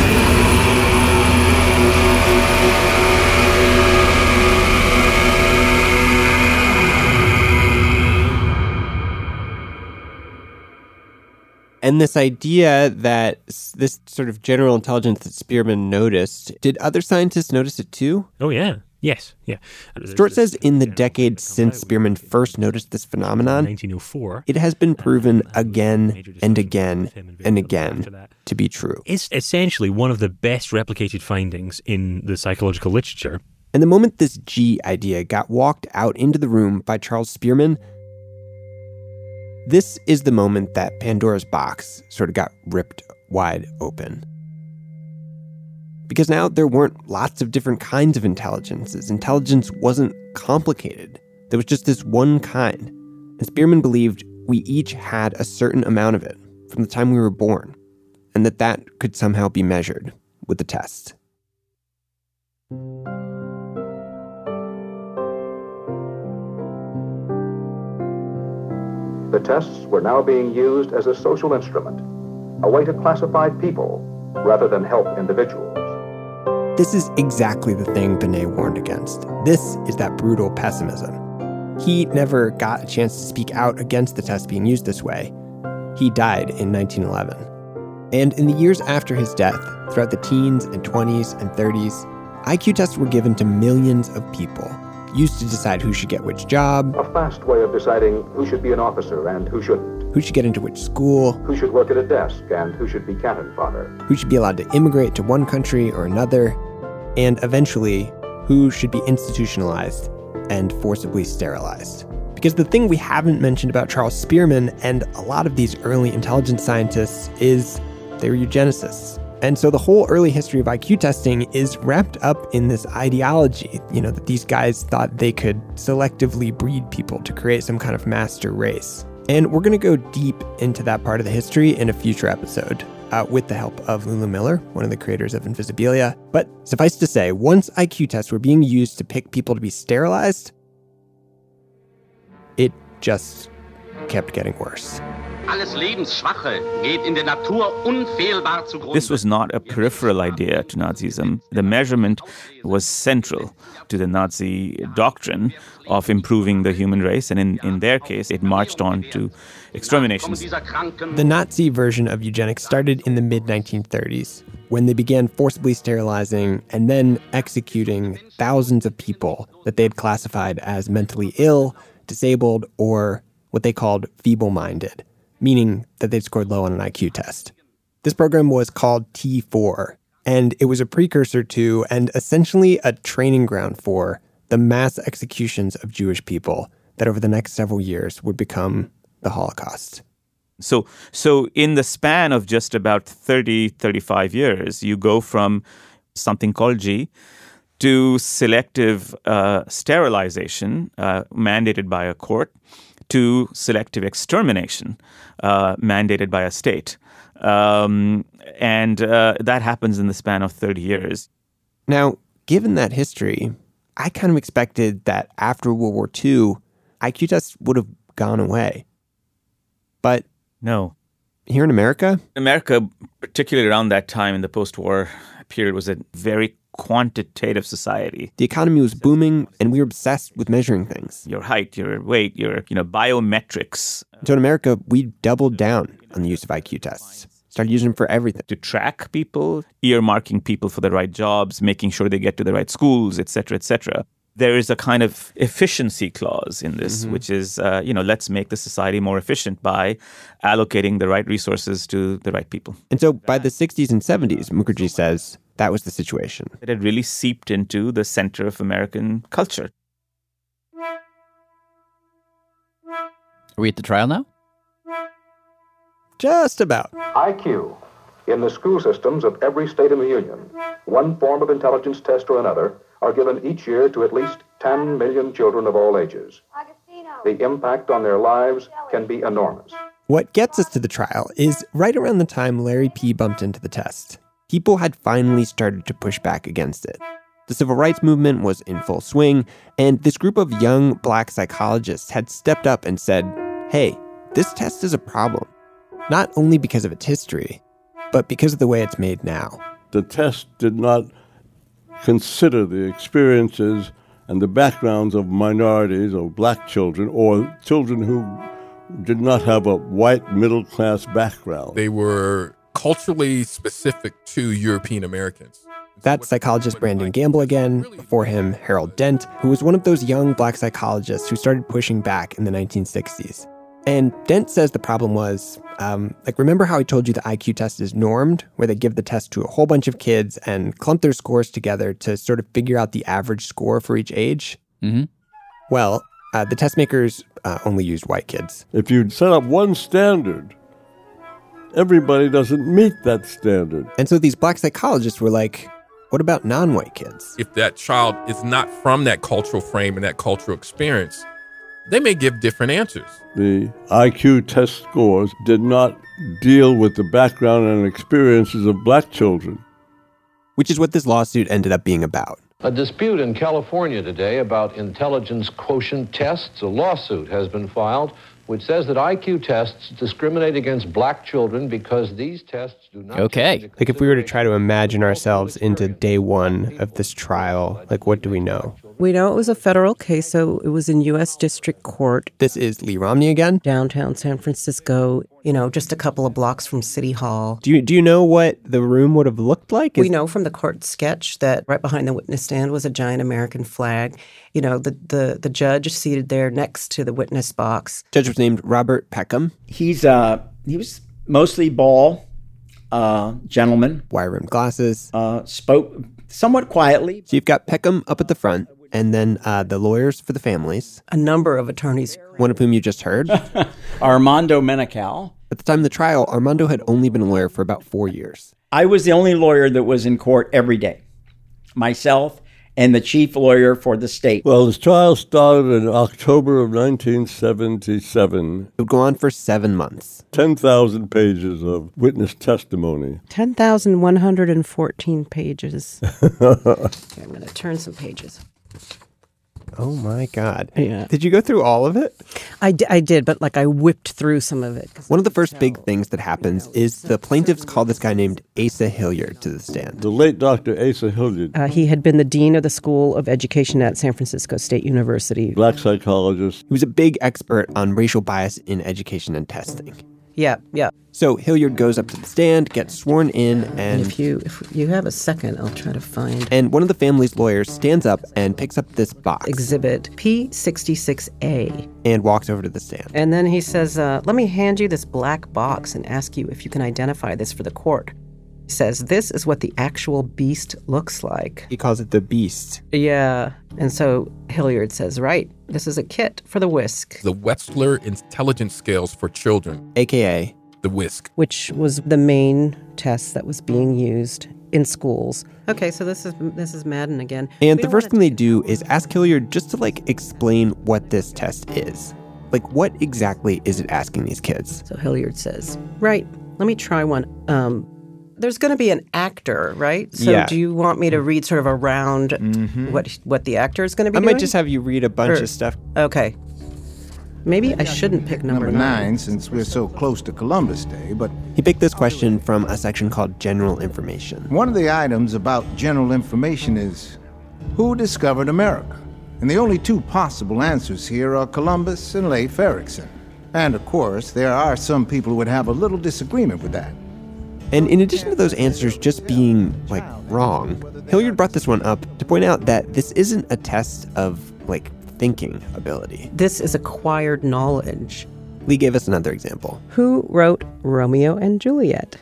S6: And this idea that this sort of general intelligence that Spearman noticed, did other scientists notice it too?
S3: Oh, yeah. Yes, yeah.
S6: Stuart says in the decades since Spearman first noticed this phenomenon,
S3: nineteen oh four,
S6: it has been proven again and again and again to be true.
S3: It's essentially one of the best replicated findings in the psychological literature.
S6: And the moment this G idea got walked out into the room by Charles Spearman, this is the moment that Pandora's box sort of got ripped wide open. Because now there weren't lots of different kinds of intelligences. Intelligence wasn't complicated. There was just this one kind. And Spearman believed we each had a certain amount of it from the time we were born, and that that could somehow be measured with a test.
S24: The tests were now being used as a social instrument, a way to classify people rather than help individuals.
S6: This is exactly the thing Binet warned against. This is that brutal pessimism. He never got a chance to speak out against the test being used this way. He died in nineteen eleven. And in the years after his death, throughout the teens and twenties and thirties, I Q tests were given to millions of people. used to decide who should get which job,
S24: A fast way of deciding who should be an officer and who shouldn't,
S6: who should get into which school,
S24: who should work at a desk and who should be cannon fodder.
S6: who should be allowed to immigrate to one country or another, and eventually, who should be institutionalized and forcibly sterilized. Because the thing we haven't mentioned about Charles Spearman and a lot of these early intelligence scientists is they were eugenicists. And so the whole early history of I Q testing is wrapped up in this ideology, you know, that these guys thought they could selectively breed people to create some kind of master race. And we're going to go deep into that part of the history in a future episode uh, with the help of Lulu Miller, one of the creators of Invisibilia. But suffice to say, once I Q tests were being used to pick people to be sterilized, it just kept getting worse.
S17: Alles Lebensschwache geht in der Natur unfehlbar zugrunde.
S23: This was not a peripheral idea to Nazism. The measurement was central to the Nazi doctrine of improving the human race, and in, in their case, it marched on to extermination.
S6: The Nazi version of eugenics started in the mid nineteen thirties, when they began forcibly sterilizing and then executing thousands of people that they had classified as mentally ill, disabled, or what they called feeble-minded, meaning that they'd scored low on an I Q test. This program was called T four, and it was a precursor to and essentially a training ground for the mass executions of Jewish people that over the next several years would become the Holocaust.
S23: So, so in the span of just about thirty, thirty-five years, you go from something called G to selective uh, sterilization uh, mandated by a court, to selective extermination uh, mandated by a state. Um, and uh, that happens in the span of thirty years.
S6: Now, given that history, I kind of expected that after World War Two, I Q tests would have gone away. But
S23: no.
S6: Here in America?
S23: America, particularly around that time in the post-war period, was a very quantitative society.
S6: The economy was booming, and we were obsessed with measuring things.
S23: Your height, your weight, your you know biometrics.
S6: So in America, we doubled down on the use of I Q tests. Started using them for everything.
S23: To track people, earmarking people for the right jobs, making sure they get to the right schools, et cetera, et cetera. There is a kind of efficiency clause in this, mm-hmm. which is, uh, you know, let's make the society more efficient by allocating the right resources to the right people.
S6: And so by the sixties and seventies, Mukherjee says that was the situation.
S23: It had really seeped into the center of American culture.
S7: Are we at the trial now?
S6: Just about.
S24: I Q. In the school systems of every state in the Union, one form of intelligence test or another are given each year to at least ten million children of all ages. The impact on their lives can be enormous.
S6: What gets us to the trial is right around the time Larry P. bumped into the test. People had finally started to push back against it. The civil rights movement was in full swing, and this group of young black psychologists had stepped up and said, hey, this test is a problem. Not only because of its history, but because of the way it's made now.
S4: The test did not consider the experiences and the backgrounds of minorities or black children or children who did not have a white middle-class background.
S8: They were culturally specific to European Americans.
S6: That's psychologist Brandon Gamble again, before him Harold Dent, who was one of those young black psychologists who started pushing back in the nineteen sixties. And Dent says the problem was, um, like, remember how I told you the I Q test is normed, where they give the test to a whole bunch of kids and clump their scores together to sort of figure out the average score for each age?
S7: Mm-hmm.
S6: Well, uh, the test makers uh, only used white kids.
S4: If you set up one standard, everybody doesn't meet that standard.
S6: And so these black psychologists were like, what about non-white kids?
S8: If that child is not from that cultural frame and that cultural experience, they may give different answers.
S4: The I Q test scores did not deal with the background and experiences of black children.
S6: Which is what this lawsuit ended up being about.
S10: A dispute in California today about intelligence quotient tests. A lawsuit has been filed which says that I Q tests discriminate against black children because these tests do not...
S7: Okay.
S6: Like if we were to try to imagine ourselves into day one of this trial, like what do we know?
S5: We know it was a federal case, so it was in U S District Court.
S6: This is Lee Romney again?
S5: Downtown San Francisco, you know, just a couple of blocks from City Hall.
S6: Do you do you know what the room would have looked like? Is-
S5: we know from the court sketch that right behind the witness stand was a giant American flag. You know, the, the, the judge seated there next to the witness box.
S6: Judge was named Robert Peckham.
S11: He's uh he was mostly bald, uh, gentleman.
S6: Wire-rimmed glasses.
S11: Uh, spoke somewhat quietly.
S6: So you've got Peckham up at the front, and then uh, the lawyers for the families.
S5: A number of attorneys.
S6: One of whom you just heard.
S11: Armando Menocal.
S6: At the time of the trial, Armando had only been a lawyer for about four years.
S11: I was the only lawyer that was in court every day. Myself and the chief lawyer for the state.
S4: Well, this trial started in October of nineteen seventy-seven.
S6: It would go on for seven months.
S4: ten thousand pages of witness testimony.
S5: ten thousand one hundred fourteen pages. Okay, I'm going to turn some pages.
S6: Oh, my God.
S5: Yeah.
S6: Did you go through all of it?
S5: I, d- I did, but like I whipped through some of it.
S6: One of the first big things that happens is the plaintiffs call this guy named Asa Hilliard to the stand.
S4: The late Doctor Asa Hilliard.
S5: Uh, he had been the dean of the School of Education at San Francisco State University.
S4: Black psychologist.
S6: He was a big expert on racial bias in education and testing.
S5: Yeah, yeah.
S6: So Hilliard goes up to the stand, gets sworn in, and...
S5: and if you if you have a second, I'll try to find...
S6: And one of the family's lawyers stands up and picks up this box.
S5: Exhibit P sixty-six A.
S6: And walks over to the stand.
S5: And then he says, uh, let me hand you this black box and ask you if you can identify this for the court. He says, this is what the actual beast looks like.
S6: He calls it the beast.
S5: Yeah. And so Hilliard says, right, this is a kit for the WISC.
S8: The Wechsler Intelligence Scales for Children.
S6: A K A
S8: the WISC.
S5: Which was the main test that was being used in schools. Okay, so this is this is Madden again.
S6: And the first thing they do is ask Hilliard just to, like, explain what this test is. Like, what exactly is it asking these kids?
S5: So Hilliard says, right, let me try one. Um, there's going to be an actor, right? So
S6: yeah.
S5: do you want me to read sort of around
S6: mm-hmm.
S5: what what the actor is going to be
S6: I
S5: doing?
S6: might just have you read a bunch
S5: or,
S6: of stuff.
S5: Okay. Maybe I shouldn't pick number,
S12: number nine.
S5: nine
S12: since we're so close to Columbus Day, but...
S6: He picked this question from a section called General Information.
S12: One of the items about general information is, who discovered America? And the only two possible answers here are Columbus and Leif Erikson. And of course, there are some people who would have a little disagreement with that.
S6: And in addition to those answers just being, like, wrong, Hilliard brought this one up to point out that this isn't a test of, like, thinking ability.
S5: This is acquired knowledge.
S6: Lee gave us another example.
S5: Who wrote Romeo and Juliet?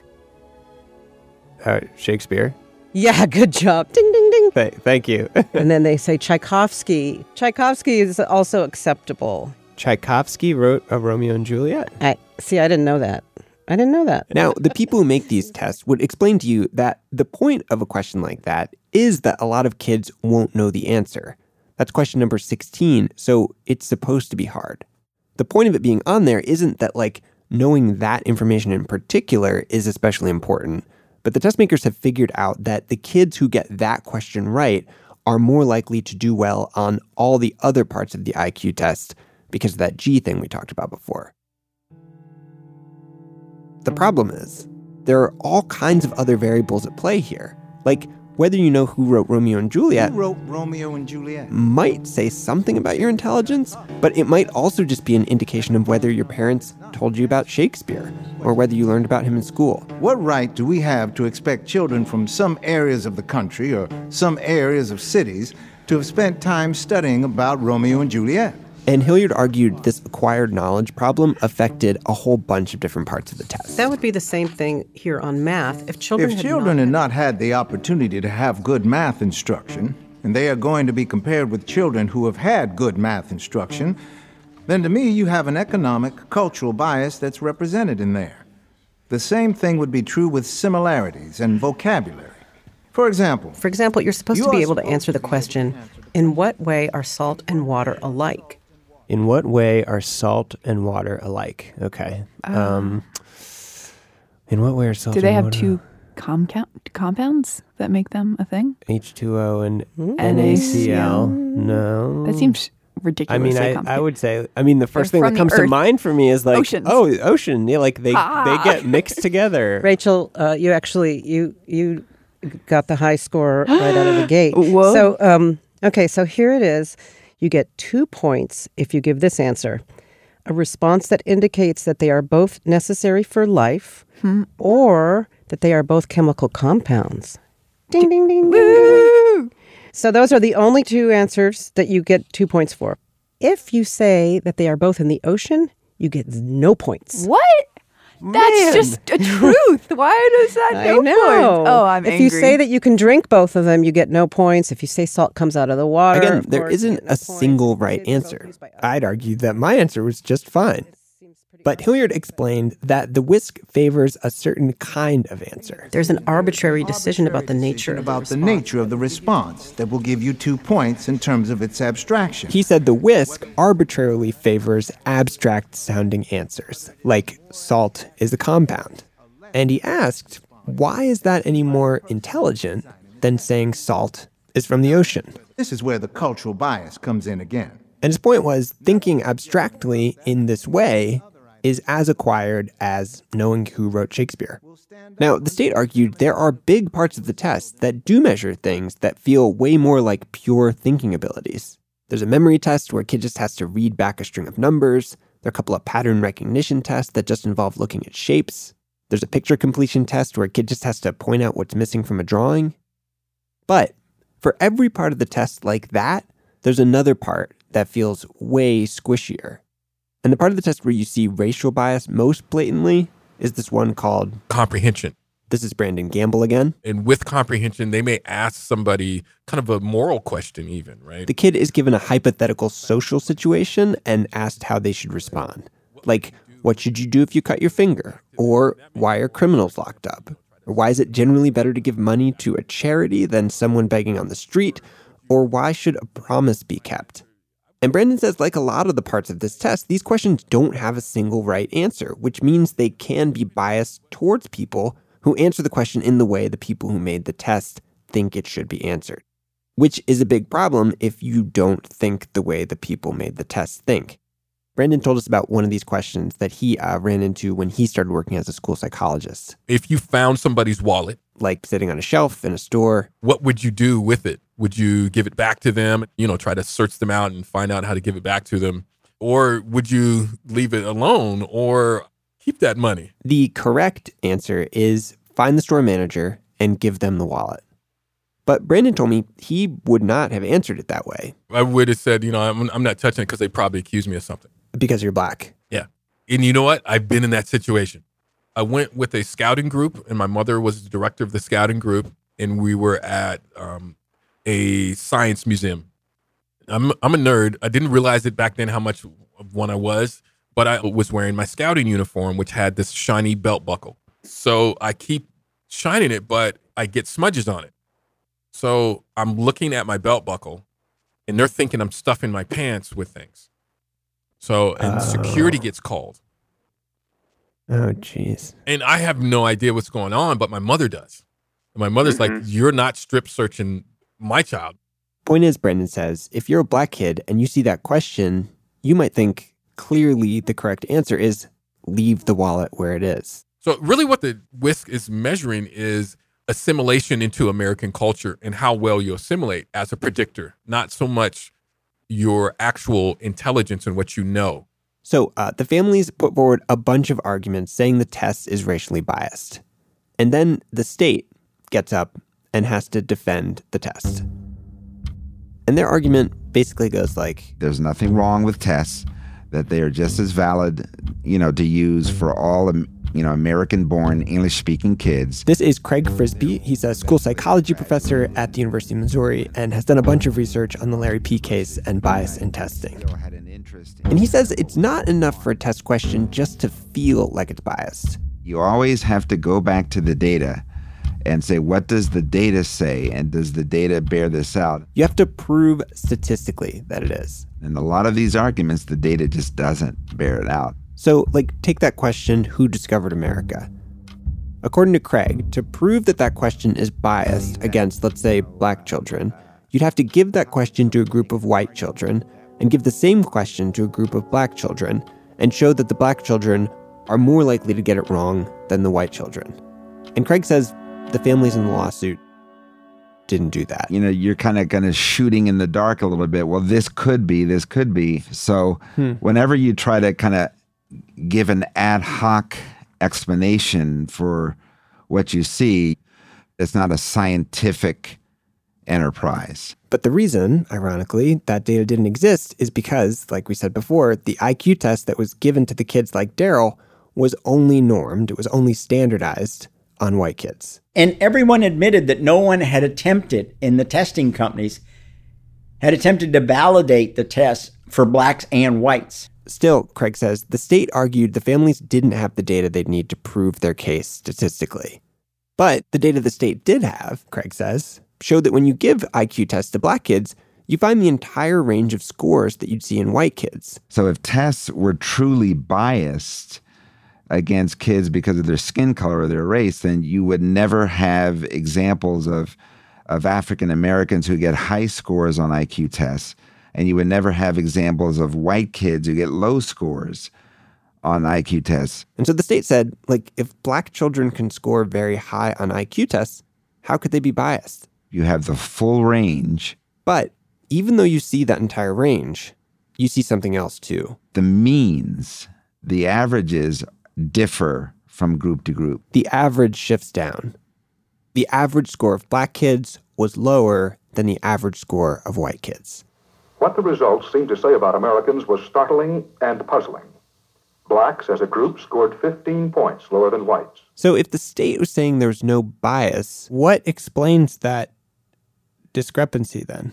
S6: Uh, Shakespeare.
S5: Yeah, good job. Ding, ding, ding.
S6: Th- thank you.
S5: And then they say Tchaikovsky. Tchaikovsky is also acceptable.
S6: Tchaikovsky wrote a Romeo and Juliet?
S5: I see, I didn't know that. I didn't know that.
S6: Now, the people who make these tests would explain to you that the point of a question like that is that a lot of kids won't know the answer. That's question number sixteen, so it's supposed to be hard. The point of it being on there isn't that, like, knowing that information in particular is especially important, but the test makers have figured out that the kids who get that question right are more likely to do well on all the other parts of the I Q test because of that G thing we talked about before. The problem is, there are all kinds of other variables at play here, like whether you know who wrote Romeo and Juliet
S12: Who wrote Romeo and Juliet?
S6: might say something about your intelligence, but it might also just be an indication of whether your parents told you about Shakespeare or whether you learned about him in school.
S12: What right do we have to expect children from some areas of the country or some areas of cities to have spent time studying about Romeo and Juliet?
S6: And Hilliard argued this acquired knowledge problem affected a whole bunch of different parts of the test.
S5: That would be the same thing here on math. If children,
S12: if
S5: had,
S12: children
S5: not
S12: had not had the opportunity to have good math instruction, and they are going to be compared with children who have had good math instruction, then to me you have an economic, cultural bias that's represented in there. The same thing would be true with similarities and vocabulary. For example...
S5: For example, you're supposed
S12: you
S5: to be
S12: are
S5: able to answer the question, in what way are salt and water alike?
S6: In what way are salt and water alike? Okay. Um, in what way are salt
S9: Do they
S6: and
S9: have
S6: water?
S9: two compound compounds that make them a thing?
S6: H two O and
S9: N A C L.
S6: No.
S9: That seems ridiculous.
S6: I mean, I, I would say, I mean, the first thing
S9: They're
S6: that
S9: from
S6: comes
S9: the
S6: to
S9: earth.
S6: mind for me is like,
S9: Oceans.
S6: oh, ocean. Yeah, like they,
S9: Ah.
S6: they get mixed together.
S5: Rachel, uh, you actually, you you got the high score right out of the gate.
S9: Whoa.
S5: So um, Okay, so here it is. You get two points if you give this answer. A response that indicates that they are both necessary for life
S9: Hmm.
S5: or that they are both chemical compounds. Ding, ding, ding, ding, ding. So those are the only two answers that you get two points for. If you say that they are both in the ocean, you get no points.
S9: What? That's
S5: Man.
S9: just a truth. Why does that
S5: I
S9: no
S5: know.
S9: points? Oh, I'm
S5: if
S9: angry.
S5: you say that you can drink both of them, you get no points. If you say salt comes out of the water,
S6: Again,
S5: of
S6: there
S5: course,
S6: isn't a single right answer. I'd argue that my answer was just fine. But Hilliard explained that the whisk favors a certain kind of answer.
S5: There's an arbitrary decision about the nature of
S12: about
S5: the
S12: the nature of the response that will give you two points in terms of its abstraction.
S6: He said the whisk arbitrarily favors abstract-sounding answers, like salt is a compound. And he asked, why is that any more intelligent than saying salt is from the ocean?
S12: This is where the cultural bias comes in again.
S6: And his point was, thinking abstractly in this way is as acquired as knowing who wrote Shakespeare. Now, the state argued there are big parts of the test that do measure things that feel way more like pure thinking abilities. There's a memory test where a kid just has to read back a string of numbers. There are a couple of pattern recognition tests that just involve looking at shapes. There's a picture completion test where a kid just has to point out what's missing from a drawing. But for every part of the test like that, there's another part that feels way squishier. And the part of the test where you see racial bias most blatantly is this one called
S8: comprehension.
S6: This is Brandon Gamble again.
S8: And with comprehension, they may ask somebody kind of a moral question even, right?
S6: The kid is given a hypothetical social situation and asked how they should respond. Like, what should you do if you cut your finger? Or why are criminals locked up? Or why is it generally better to give money to a charity than someone begging on the street? Or why should a promise be kept? And Brandon says, like a lot of the parts of this test, these questions don't have a single right answer, which means they can be biased towards people who answer the question in the way the people who made the test think it should be answered, which is a big problem if you don't think the way the people made the test think. Brandon told us about one of these questions that he uh, ran into when he started working as a school psychologist.
S8: If you found somebody's wallet,
S6: like sitting on a shelf in a store,
S8: what would you do with it? Would you give it back to them? You know, try to search them out and find out how to give it back to them? Or would you leave it alone or keep that money?
S6: The correct answer is find the store manager and give them the wallet. But Brandon told me he would not have answered it that way.
S8: I would have said, you know, I'm, I'm not touching it because they probably accuse me of something.
S6: Because you're black.
S8: Yeah. And you know what? I've been in that situation. I went with a scouting group, and my mother was the director of the scouting group, and we were at um, a science museum. I'm I'm a nerd. I didn't realize it back then how much of one I was, but I was wearing my scouting uniform, which had this shiny belt buckle. So I keep shining it, but I get smudges on it. So I'm looking at my belt buckle, and they're thinking I'm stuffing my pants with things. So, and
S6: Oh.
S8: security gets called.
S6: Oh, jeez.
S8: And I have no idea what's going on, but my mother does. And my mother's like, you're not strip searching my child.
S6: Point is, Brandon says, if you're a black kid and you see that question, you might think clearly the correct answer is leave the wallet where it is.
S8: So really what the whisk is measuring is assimilation into American culture and how well you assimilate as a predictor, not so much your actual intelligence and what you know.
S6: So uh, the families put forward a bunch of arguments saying the test is racially biased. And then the state gets up and has to defend the test. And their argument basically goes like,
S13: there's nothing wrong with tests, that they are just as valid, you know, to use for all, um, you know, American-born, English-speaking kids.
S6: This is Craig Frisbee. He's a school psychology professor at the University of Missouri and has done a bunch of research on the Larry P. case and bias in testing. And he says it's not enough for a test question just to feel like it's biased.
S13: You always have to go back to the data and say, what does the data say? And does the data bear this out?
S6: You have to prove statistically that it is.
S13: And a lot of these arguments, the data just doesn't bear it out.
S6: So, like, take that question, who discovered America? According to Craig, to prove that that question is biased against, let's say, black children, you'd have to give that question to a group of white children and give the same question to a group of black children and show that the black children are more likely to get it wrong than the white children. And Craig says the families in the lawsuit didn't do that.
S13: You know, you're kind of kind of shooting in the dark a little bit. Well, this could be, this could be. So hmm. whenever you try to kind of give an ad hoc explanation for what you see, it's not a scientific enterprise.
S6: But the reason, ironically, that data didn't exist is because, like we said before, the I Q test that was given to the kids like Daryl was only normed, it was only standardized on white kids.
S11: And everyone admitted that no one had attempted, in the testing companies, had attempted to validate the tests for blacks and whites.
S6: Still, Craig says, the state argued the families didn't have the data they'd need to prove their case statistically. But the data the state did have, Craig says, showed that when you give I Q tests to black kids, you find the entire range of scores that you'd see in white kids.
S13: So if tests were truly biased against kids because of their skin color or their race, then you would never have examples of, of African Americans who get high scores on I Q tests, and you would never have examples of white kids who get low scores on I Q tests.
S6: And so the state said, like, if black children can score very high on I Q tests, how could they be biased?
S13: You have the full range.
S6: But even though you see that entire range, you see something else too.
S13: The means, the averages differ from group to group.
S6: The average shifts down. The average score of black kids was lower than the average score of white kids.
S24: What the results seemed to say about Americans was startling and puzzling. Blacks as a group scored fifteen points lower than whites.
S6: So if the state was saying there was no bias, what explains that discrepancy then?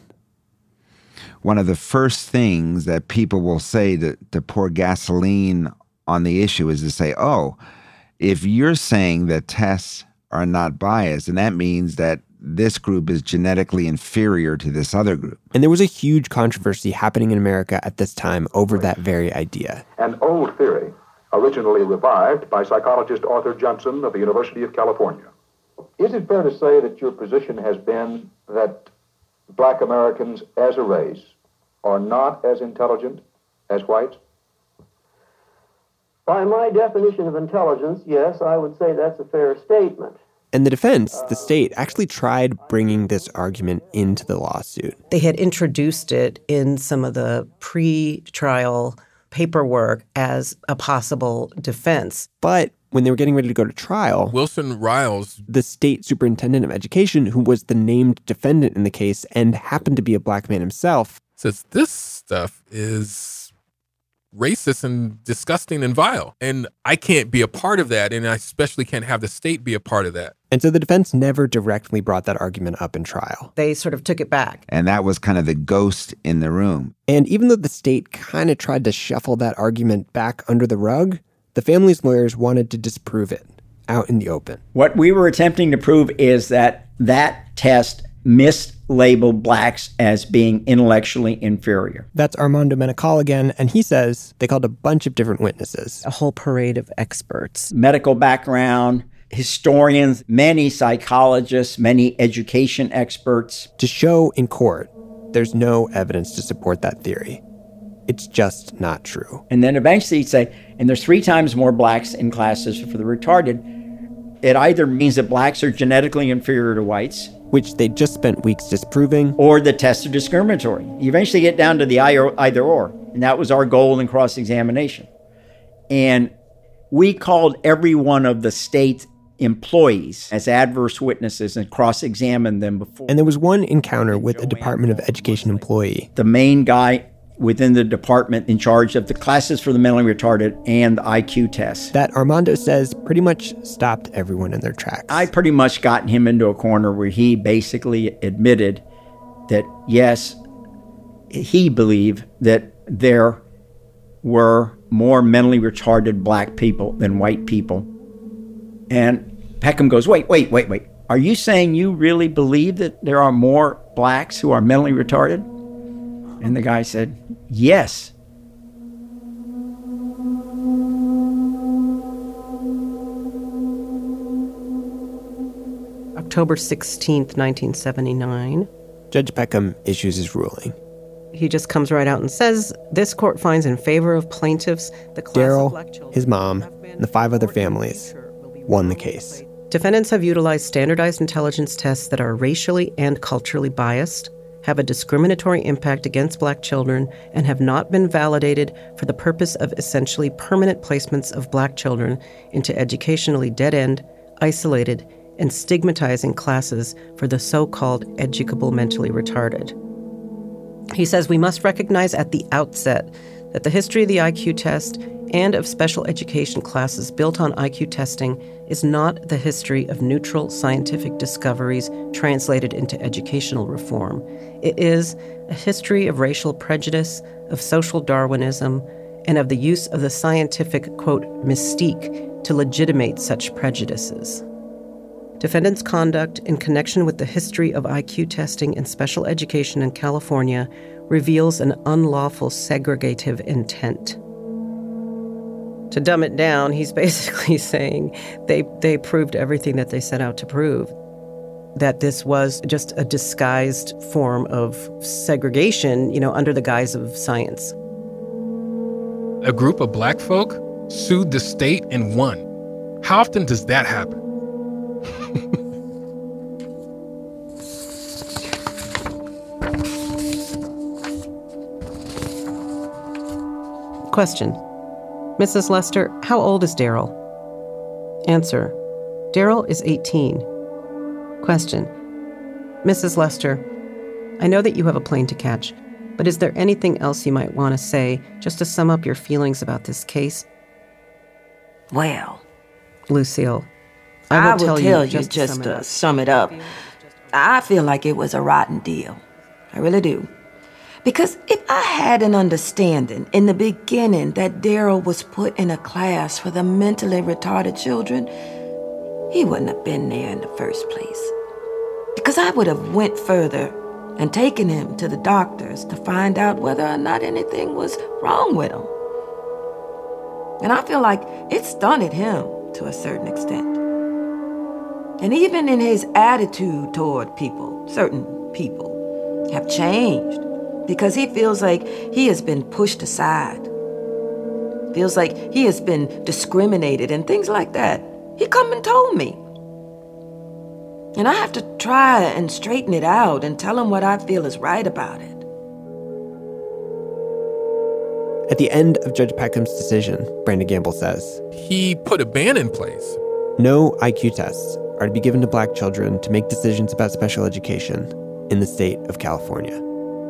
S13: One of the first things that people will say to, to pour gasoline on the issue is to say, oh, if you're saying that tests are not biased, and that means that this group is genetically inferior to this other group.
S6: And there was a huge controversy happening in America at this time over that very idea.
S24: An old theory, originally revived by psychologist Arthur Johnson of the University of California. Is it fair to say that your position has been that black Americans as a race are not as intelligent as whites?
S14: By my definition of intelligence, yes, I would say that's a fair statement.
S6: And the defense, the state, actually tried bringing this argument into the lawsuit.
S5: They had introduced it in some of the pre-trial paperwork as a possible defense.
S6: But when they were getting ready to go to trial,
S8: Wilson Riles,
S6: the state superintendent of education, who was the named defendant in the case and happened to be a black man himself,
S8: says this stuff is racist and disgusting and vile. And I can't be a part of that, and I especially can't have the state be a part of that.
S6: And so the defense never directly brought that argument up in trial.
S5: They sort of took it back.
S13: And that was kind of the ghost in the room.
S6: And even though the state kind of tried to shuffle that argument back under the rug, the family's lawyers wanted to disprove it out in the open.
S11: What we were attempting to prove is that that test mislabeled blacks as being intellectually inferior.
S6: That's Armando Menacol again, and he says they called a bunch of different witnesses.
S5: A whole parade of experts.
S11: Medical background, historians, many psychologists, many education experts.
S6: To show in court there's no evidence to support that theory. It's just not true.
S11: And then eventually he'd say, and there's three times more blacks in classes for the retarded. It either means that blacks are genetically inferior to whites,
S6: which they just spent weeks disproving,
S11: or the tests are discriminatory. You eventually get down to the either or, and that was our goal in cross-examination. And we called every one of the state employees as adverse witnesses and cross-examined them before.
S6: And there was one encounter with a Department of Education employee.
S11: The main guy within the department in charge of the classes for the mentally retarded and the I Q tests.
S6: That Armando says pretty much stopped everyone in their tracks.
S11: I pretty much got him into a corner where he basically admitted that, yes, he believed that there were more mentally retarded black people than white people. And Peckham goes, wait, wait, wait, wait. Are you saying you really believe that there are more blacks who are mentally retarded? And the guy said, yes.
S5: October sixteenth, nineteen seventy-nine.
S6: Judge Peckham issues his ruling.
S5: He just comes right out and says, this court finds in favor of plaintiffs the class
S6: Daryl,
S5: of black children,
S6: his mom, and the five other families won the case.
S5: Defendants have utilized standardized intelligence tests that are racially and culturally biased, have a discriminatory impact against Black children, and have not been validated for the purpose of essentially permanent placements of Black children into educationally dead-end, isolated, and stigmatizing classes for the so-called educable mentally retarded. He says we must recognize at the outset that the history of the I Q test and of special education classes built on I Q testing is not the history of neutral scientific discoveries translated into educational reform. It is a history of racial prejudice, of social Darwinism, and of the use of the scientific, quote, mystique to legitimate such prejudices. Defendants' conduct in connection with the history of I Q testing and special education in California reveals an unlawful segregative intent. To dumb it down, he's basically saying they, they proved everything that they set out to prove, that this was just a disguised form of segregation, you know, under the guise of science.
S8: A group of Black folk sued the state and won. How often does that happen?
S5: Question. Missus Lester, how old is Daryl? Answer. Daryl is eighteen. Question. Missus Lester, I know that you have a plane to catch, but is there anything else you might want to say just to sum up your feelings about this case?
S15: Well,
S5: Lucille, I will,
S15: I will
S5: tell,
S15: tell,
S5: you just,
S15: you just
S5: to
S15: to sum it up. I feel like it was a rotten deal. I really do. Because if I had an understanding in the beginning that Daryl was put in a class for the mentally retarded children, he wouldn't have been there in the first place. Because I would have went further and taken him to the doctors to find out whether or not anything was wrong with him. And I feel like it stunted him to a certain extent. And even in his attitude toward people, certain people have changed because he feels like he has been pushed aside. Feels like he has been discriminated and things like that. He come and told me. And I have to try and straighten it out and tell him what I feel is right about it.
S6: At the end of Judge Peckham's decision, Brandon Gamble says,
S8: He put a ban in place.
S6: No I Q tests are to be given to Black children to make decisions about special education in the state of California.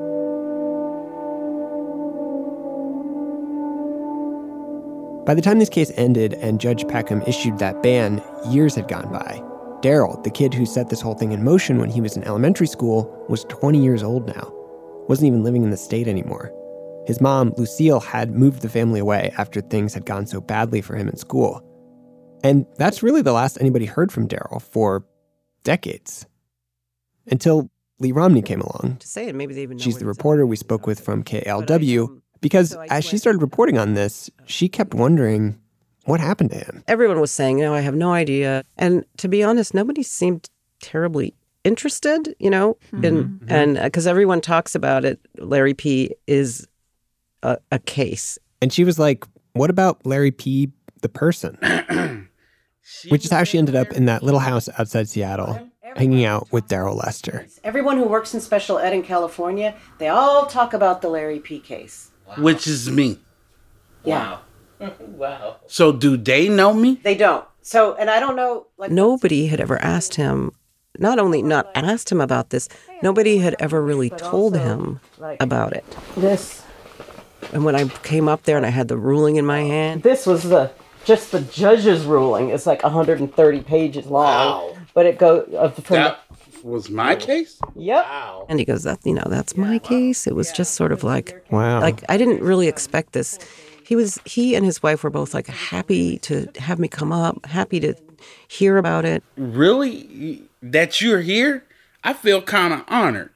S6: By the time this case ended and Judge Peckham issued that ban, years had gone by. Daryl, the kid who set this whole thing in motion when he was in elementary school, was twenty years old now. Wasn't even living in the state anymore. His mom, Lucille, had moved the family away after things had gone so badly for him in school. And that's really the last anybody heard from Daryl for decades. Until Lee Romney came along.
S5: To say it, maybe they even know
S6: She's the reporter we spoke with from K L W. Because as she started reporting on this, she kept wondering what happened to him.
S5: Everyone was saying, you know, I have no idea. And to be honest, nobody seemed terribly interested, you know, mm-hmm. in, and because uh, everyone talks about it, Larry P. is a, a case.
S6: And she was like, what about Larry P., the person? Which is how she ended up in that little house outside Seattle, hanging out with Daryl Lester.
S16: Everyone who works in special ed in California, they all talk about the Larry P. case.
S18: Wow. Which is me.
S16: Yeah.
S18: Wow. Wow. So do they know me?
S16: They don't. So, and I don't know. Like,
S5: nobody had ever asked him, not only not asked him about this, nobody had ever really told him about it.
S16: This.
S5: And when I came up there and I had the ruling in my hand.
S16: This was the, just the judge's ruling. It's like one hundred thirty pages long. Wow. But it goes. Uh,
S18: that was my case?
S16: Yep.
S18: Wow.
S5: And he goes, that, you know, that's my case. It was just sort of like,
S6: wow.
S5: Like, I didn't really expect this. He was, he and his wife were both like happy to have me come up, happy to hear about it.
S18: Really? That you're here? I feel kind of honored.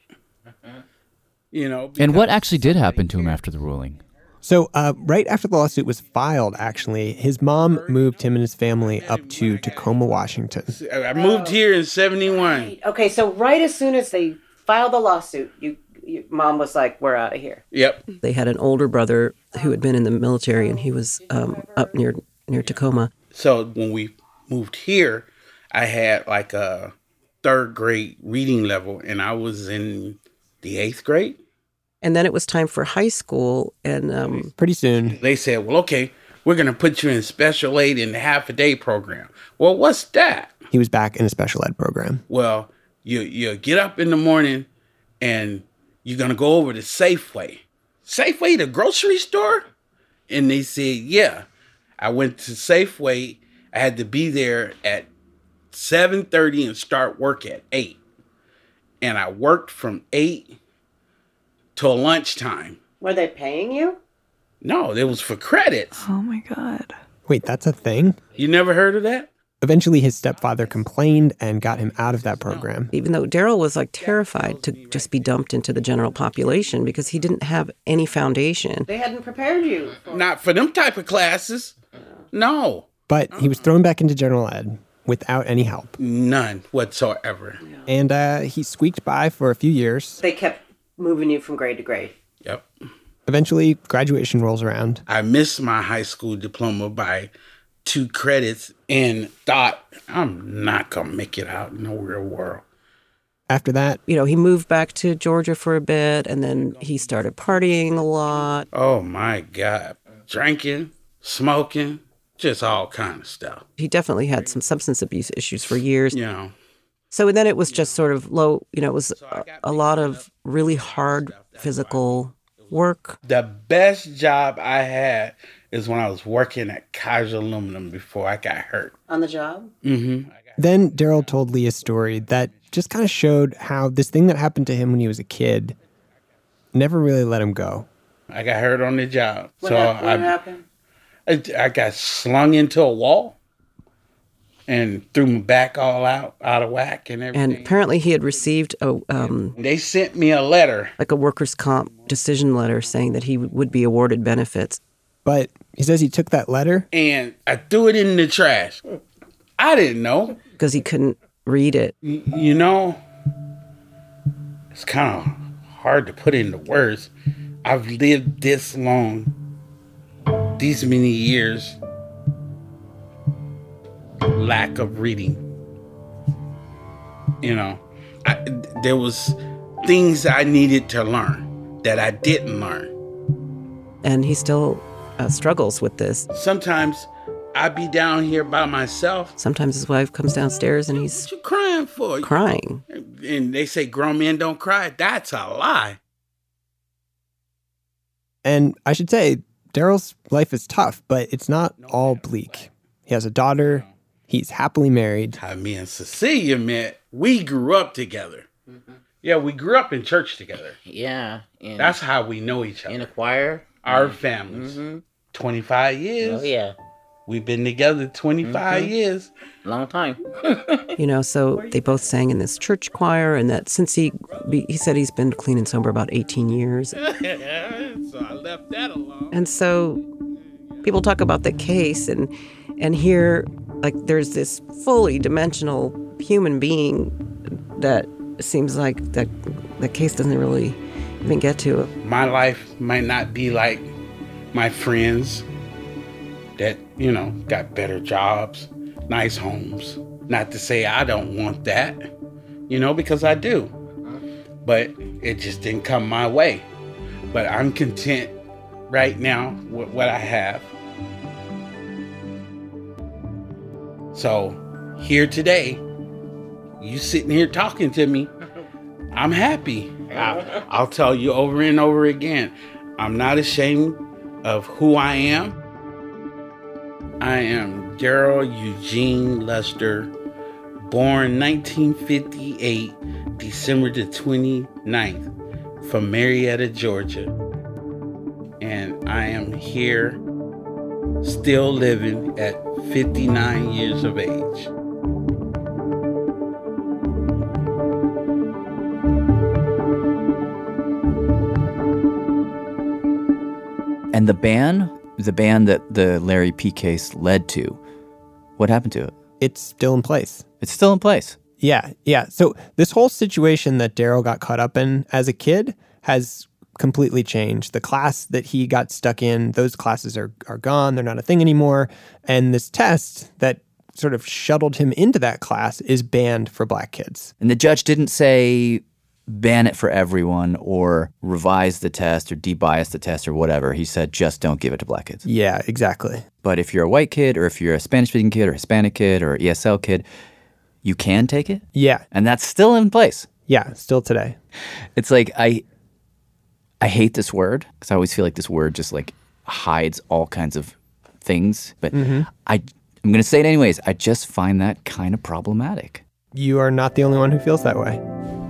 S18: You know.
S7: And what actually did happen to him after the ruling?
S6: So uh, right after the lawsuit was filed, actually, his mom moved him and his family up to Tacoma, Washington.
S18: I moved here in seventy-one.
S16: Okay, so right as soon as they filed the lawsuit, you, you mom was like, we're out of here.
S18: Yep.
S5: They had an older brother who had been in the military, and he was um, up near near Tacoma.
S18: So when we moved here, I had like a third grade reading level, and I was in the eighth grade.
S5: And then it was time for high school, and um,
S6: pretty soon
S18: they said, well, okay, we're going to put you in special aid in the half a day program. Well, what's that?
S6: He was back in a special ed program.
S18: Well, you you get up in the morning and you're going to go over to Safeway. Safeway, the grocery store? And they said, yeah. I went to Safeway. I had to be there at seven thirty and start work at eight. And I worked from eight till lunchtime.
S16: Were they paying you?
S18: No, it was for credits.
S9: Oh my God.
S6: Wait, that's a thing?
S18: You never heard of that?
S6: Eventually, his stepfather complained and got him out of that program.
S5: Even though Daryl was like terrified to just be dumped into the general population because he didn't have any foundation.
S16: They hadn't prepared you. For-
S18: Not for them type of classes. No.
S6: But he was thrown back into general ed without any help.
S18: None whatsoever.
S6: And uh, he squeaked by for a few years.
S16: They kept moving you from grade to grade.
S18: Yep.
S6: Eventually, graduation rolls around.
S18: I missed my high school diploma by two credits and thought, I'm not going to make it out in the real world.
S6: After that,
S5: you know, he moved back to Georgia for a bit, and then he started partying a lot.
S18: Oh, my God. Drinking, smoking, just all kind of stuff.
S5: He definitely had some substance abuse issues for years.
S18: You know.
S5: So then it was just sort of low, you know, it was a, a lot of really hard physical work.
S18: The best job I had is when I was working at Kaiser Aluminum before I got hurt.
S16: On the job?
S18: Mm-hmm.
S6: Then Daryl told Lee a story that just kind of showed how this thing that happened to him when he was a kid never really let him go.
S18: I got hurt on the job.
S16: What,
S18: so
S16: happened? what
S18: I,
S16: happened?
S18: I, I got slung into a wall and threw my back all out, out of whack and everything.
S5: And apparently he had received a... Um,
S18: they sent me a letter.
S5: Like a workers' comp decision letter saying that he would be awarded benefits.
S6: But he says he took that letter.
S18: And I threw it in the trash. I didn't know.
S5: Because he couldn't read it.
S18: Y- you know, it's kind of hard to put into words. I've lived this long, these many years, lack of reading. You know, I, there was things I needed to learn that I didn't learn.
S5: And he still uh, struggles with this.
S18: Sometimes I be down here by myself.
S5: Sometimes his wife comes downstairs and he's
S18: what you crying for?
S5: Crying.
S18: And they say grown men don't cry. That's a lie.
S6: And I should say, Daryl's life is tough, but it's not all bleak. He has a daughter. He's happily married.
S18: How me and Cecilia met, we grew up together. Mm-hmm. Yeah, we grew up in church together.
S1: Yeah. In,
S18: That's how we know each other.
S1: In a choir.
S18: Our
S1: mm-hmm.
S18: families.
S1: Mm-hmm.
S18: twenty-five years.
S1: Oh, yeah.
S18: We've been together twenty-five
S1: mm-hmm.
S18: years.
S1: Long time.
S5: You know, so they both sang in this church choir, and that since he, he said he's been clean and sober about eighteen years.
S18: So I left that alone.
S5: And so people talk about the case, and and here, like, there's this fully dimensional human being that seems like that the case doesn't really even get to.
S18: My life might not be like my friends that, you know, got better jobs, nice homes. Not to say I don't want that, you know, because I do. But it just didn't come my way. But I'm content right now with what I have. So here today, you sitting here talking to me, I'm happy. I, I'll tell you over and over again, I'm not ashamed of who I am. I am Daryl Eugene Lester, born nineteen fifty-eight, December the twenty-ninth, from Marietta, Georgia. And I am here, still living at fifty-nine years of age.
S7: And the ban, the ban that the Larry P. case led to, what happened to it?
S6: It's still in place.
S7: It's still in place.
S6: Yeah, yeah. So this whole situation that Daryl got caught up in as a kid has completely changed. The class that he got stuck in, those classes are, are gone. They're not a thing anymore. And this test that sort of shuttled him into that class is banned for black kids.
S7: And the judge didn't say ban it for everyone or revise the test or debias the test or whatever. He said just don't give it to black kids.
S6: Yeah, exactly.
S7: But if you're a white kid or if you're a Spanish-speaking kid or Hispanic kid or E S L kid, you can take it?
S6: Yeah.
S7: And that's still in place?
S6: Yeah, still today.
S7: It's like I I hate this word because I always feel like this word just like hides all kinds of things. But
S6: Mhm.
S7: I, I'm going to say it anyways. I just find that kind of problematic.
S6: You are not the only one who feels that way.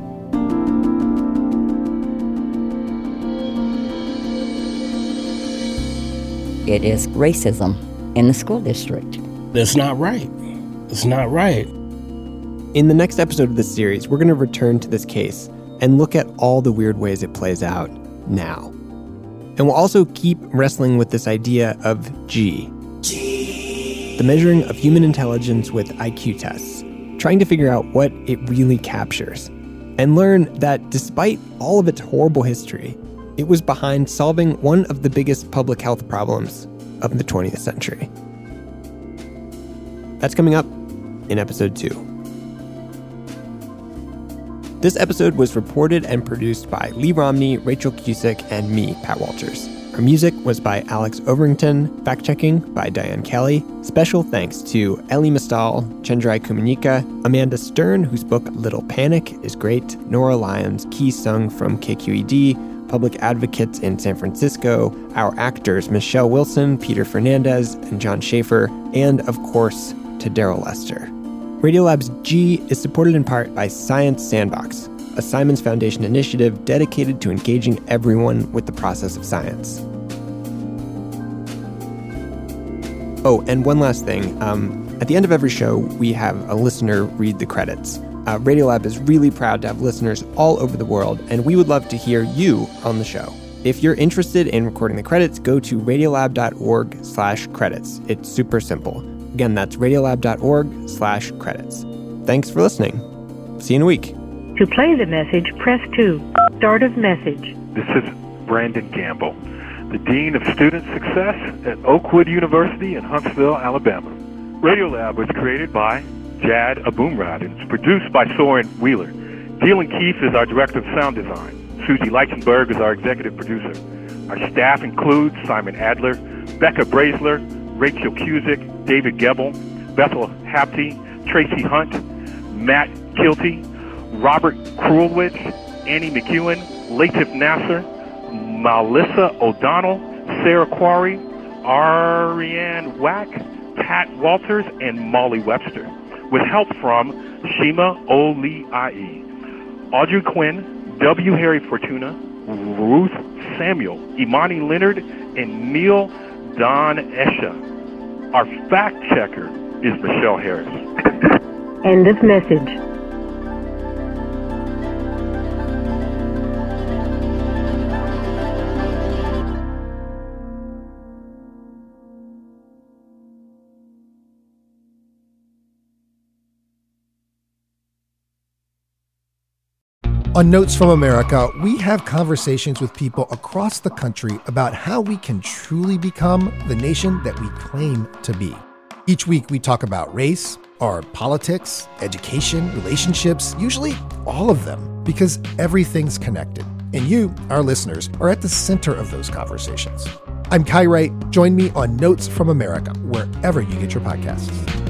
S1: It is racism in the school district.
S19: That's not right. It's not right.
S6: In the next episode of this series, we're going to return to this case and look at all the weird ways it plays out now. And we'll also keep wrestling with this idea of G. G. The measuring of human intelligence with I Q tests, trying to figure out what it really captures, and learn that despite all of its horrible history, it was behind solving one of the biggest public health problems of the twentieth century. That's coming up in episode two. This episode was reported and produced by Lee Romney, Rachel Cusick, and me, Pat Walters. Our music was by Alex Overington, fact-checking by Diane Kelly. Special thanks to Ellie Mistal, Chandrai Kumanika, Amanda Stern, whose book Little Panic is great, Nora Lyons, Ki Sung from K Q E D, Public Advocates in San Francisco, our actors Michelle Wilson, Peter Fernandez, and John Schaefer, and, of course, to Daryl Lester. Radiolab's G is supported in part by Science Sandbox, a Simons Foundation initiative dedicated to engaging everyone with the process of science. Oh, and one last thing. Um, at the end of every show, we have a listener read the credits. Uh, Radiolab is really proud to have listeners all over the world, and we would love to hear you on the show. If you're interested in recording the credits, go to radiolab.org slash credits. It's super simple. Again, that's radiolab.org slash credits. Thanks for listening. See you in a week.
S20: To play the message, press two. Start of message.
S21: This is Brandon Gamble, the Dean of Student Success at Oakwood University in Huntsville, Alabama. Radiolab was created by Jad Abumrad and it's produced by Soren Wheeler. Dylan Keefe is our Director of Sound Design. Susie Leichenberg is our Executive Producer. Our staff includes Simon Adler, Becca Braisler, Rachel Cusick, David Gebel, Bethel Hapty, Tracy Hunt, Matt Kilty, Robert Krulwich, Annie McEwen, Latif Nasser, Melissa O'Donnell, Sarah Quarry, Ariane Wack, Pat Walters, and Molly Webster, with help from Shima Oliai, Audrey Quinn, W. Harry Fortuna, Ruth Samuel, Imani Leonard, and Neil Don Esha. Our fact checker is Michelle Harris.
S20: End of message.
S22: On Notes from America, we have conversations with people across the country about how we can truly become the nation that we claim to be. Each week, we talk about race, our politics, education, relationships, usually all of them, because everything's connected. And you, our listeners, are at the center of those conversations. I'm Kai Wright. Join me on Notes from America, wherever you get your podcasts.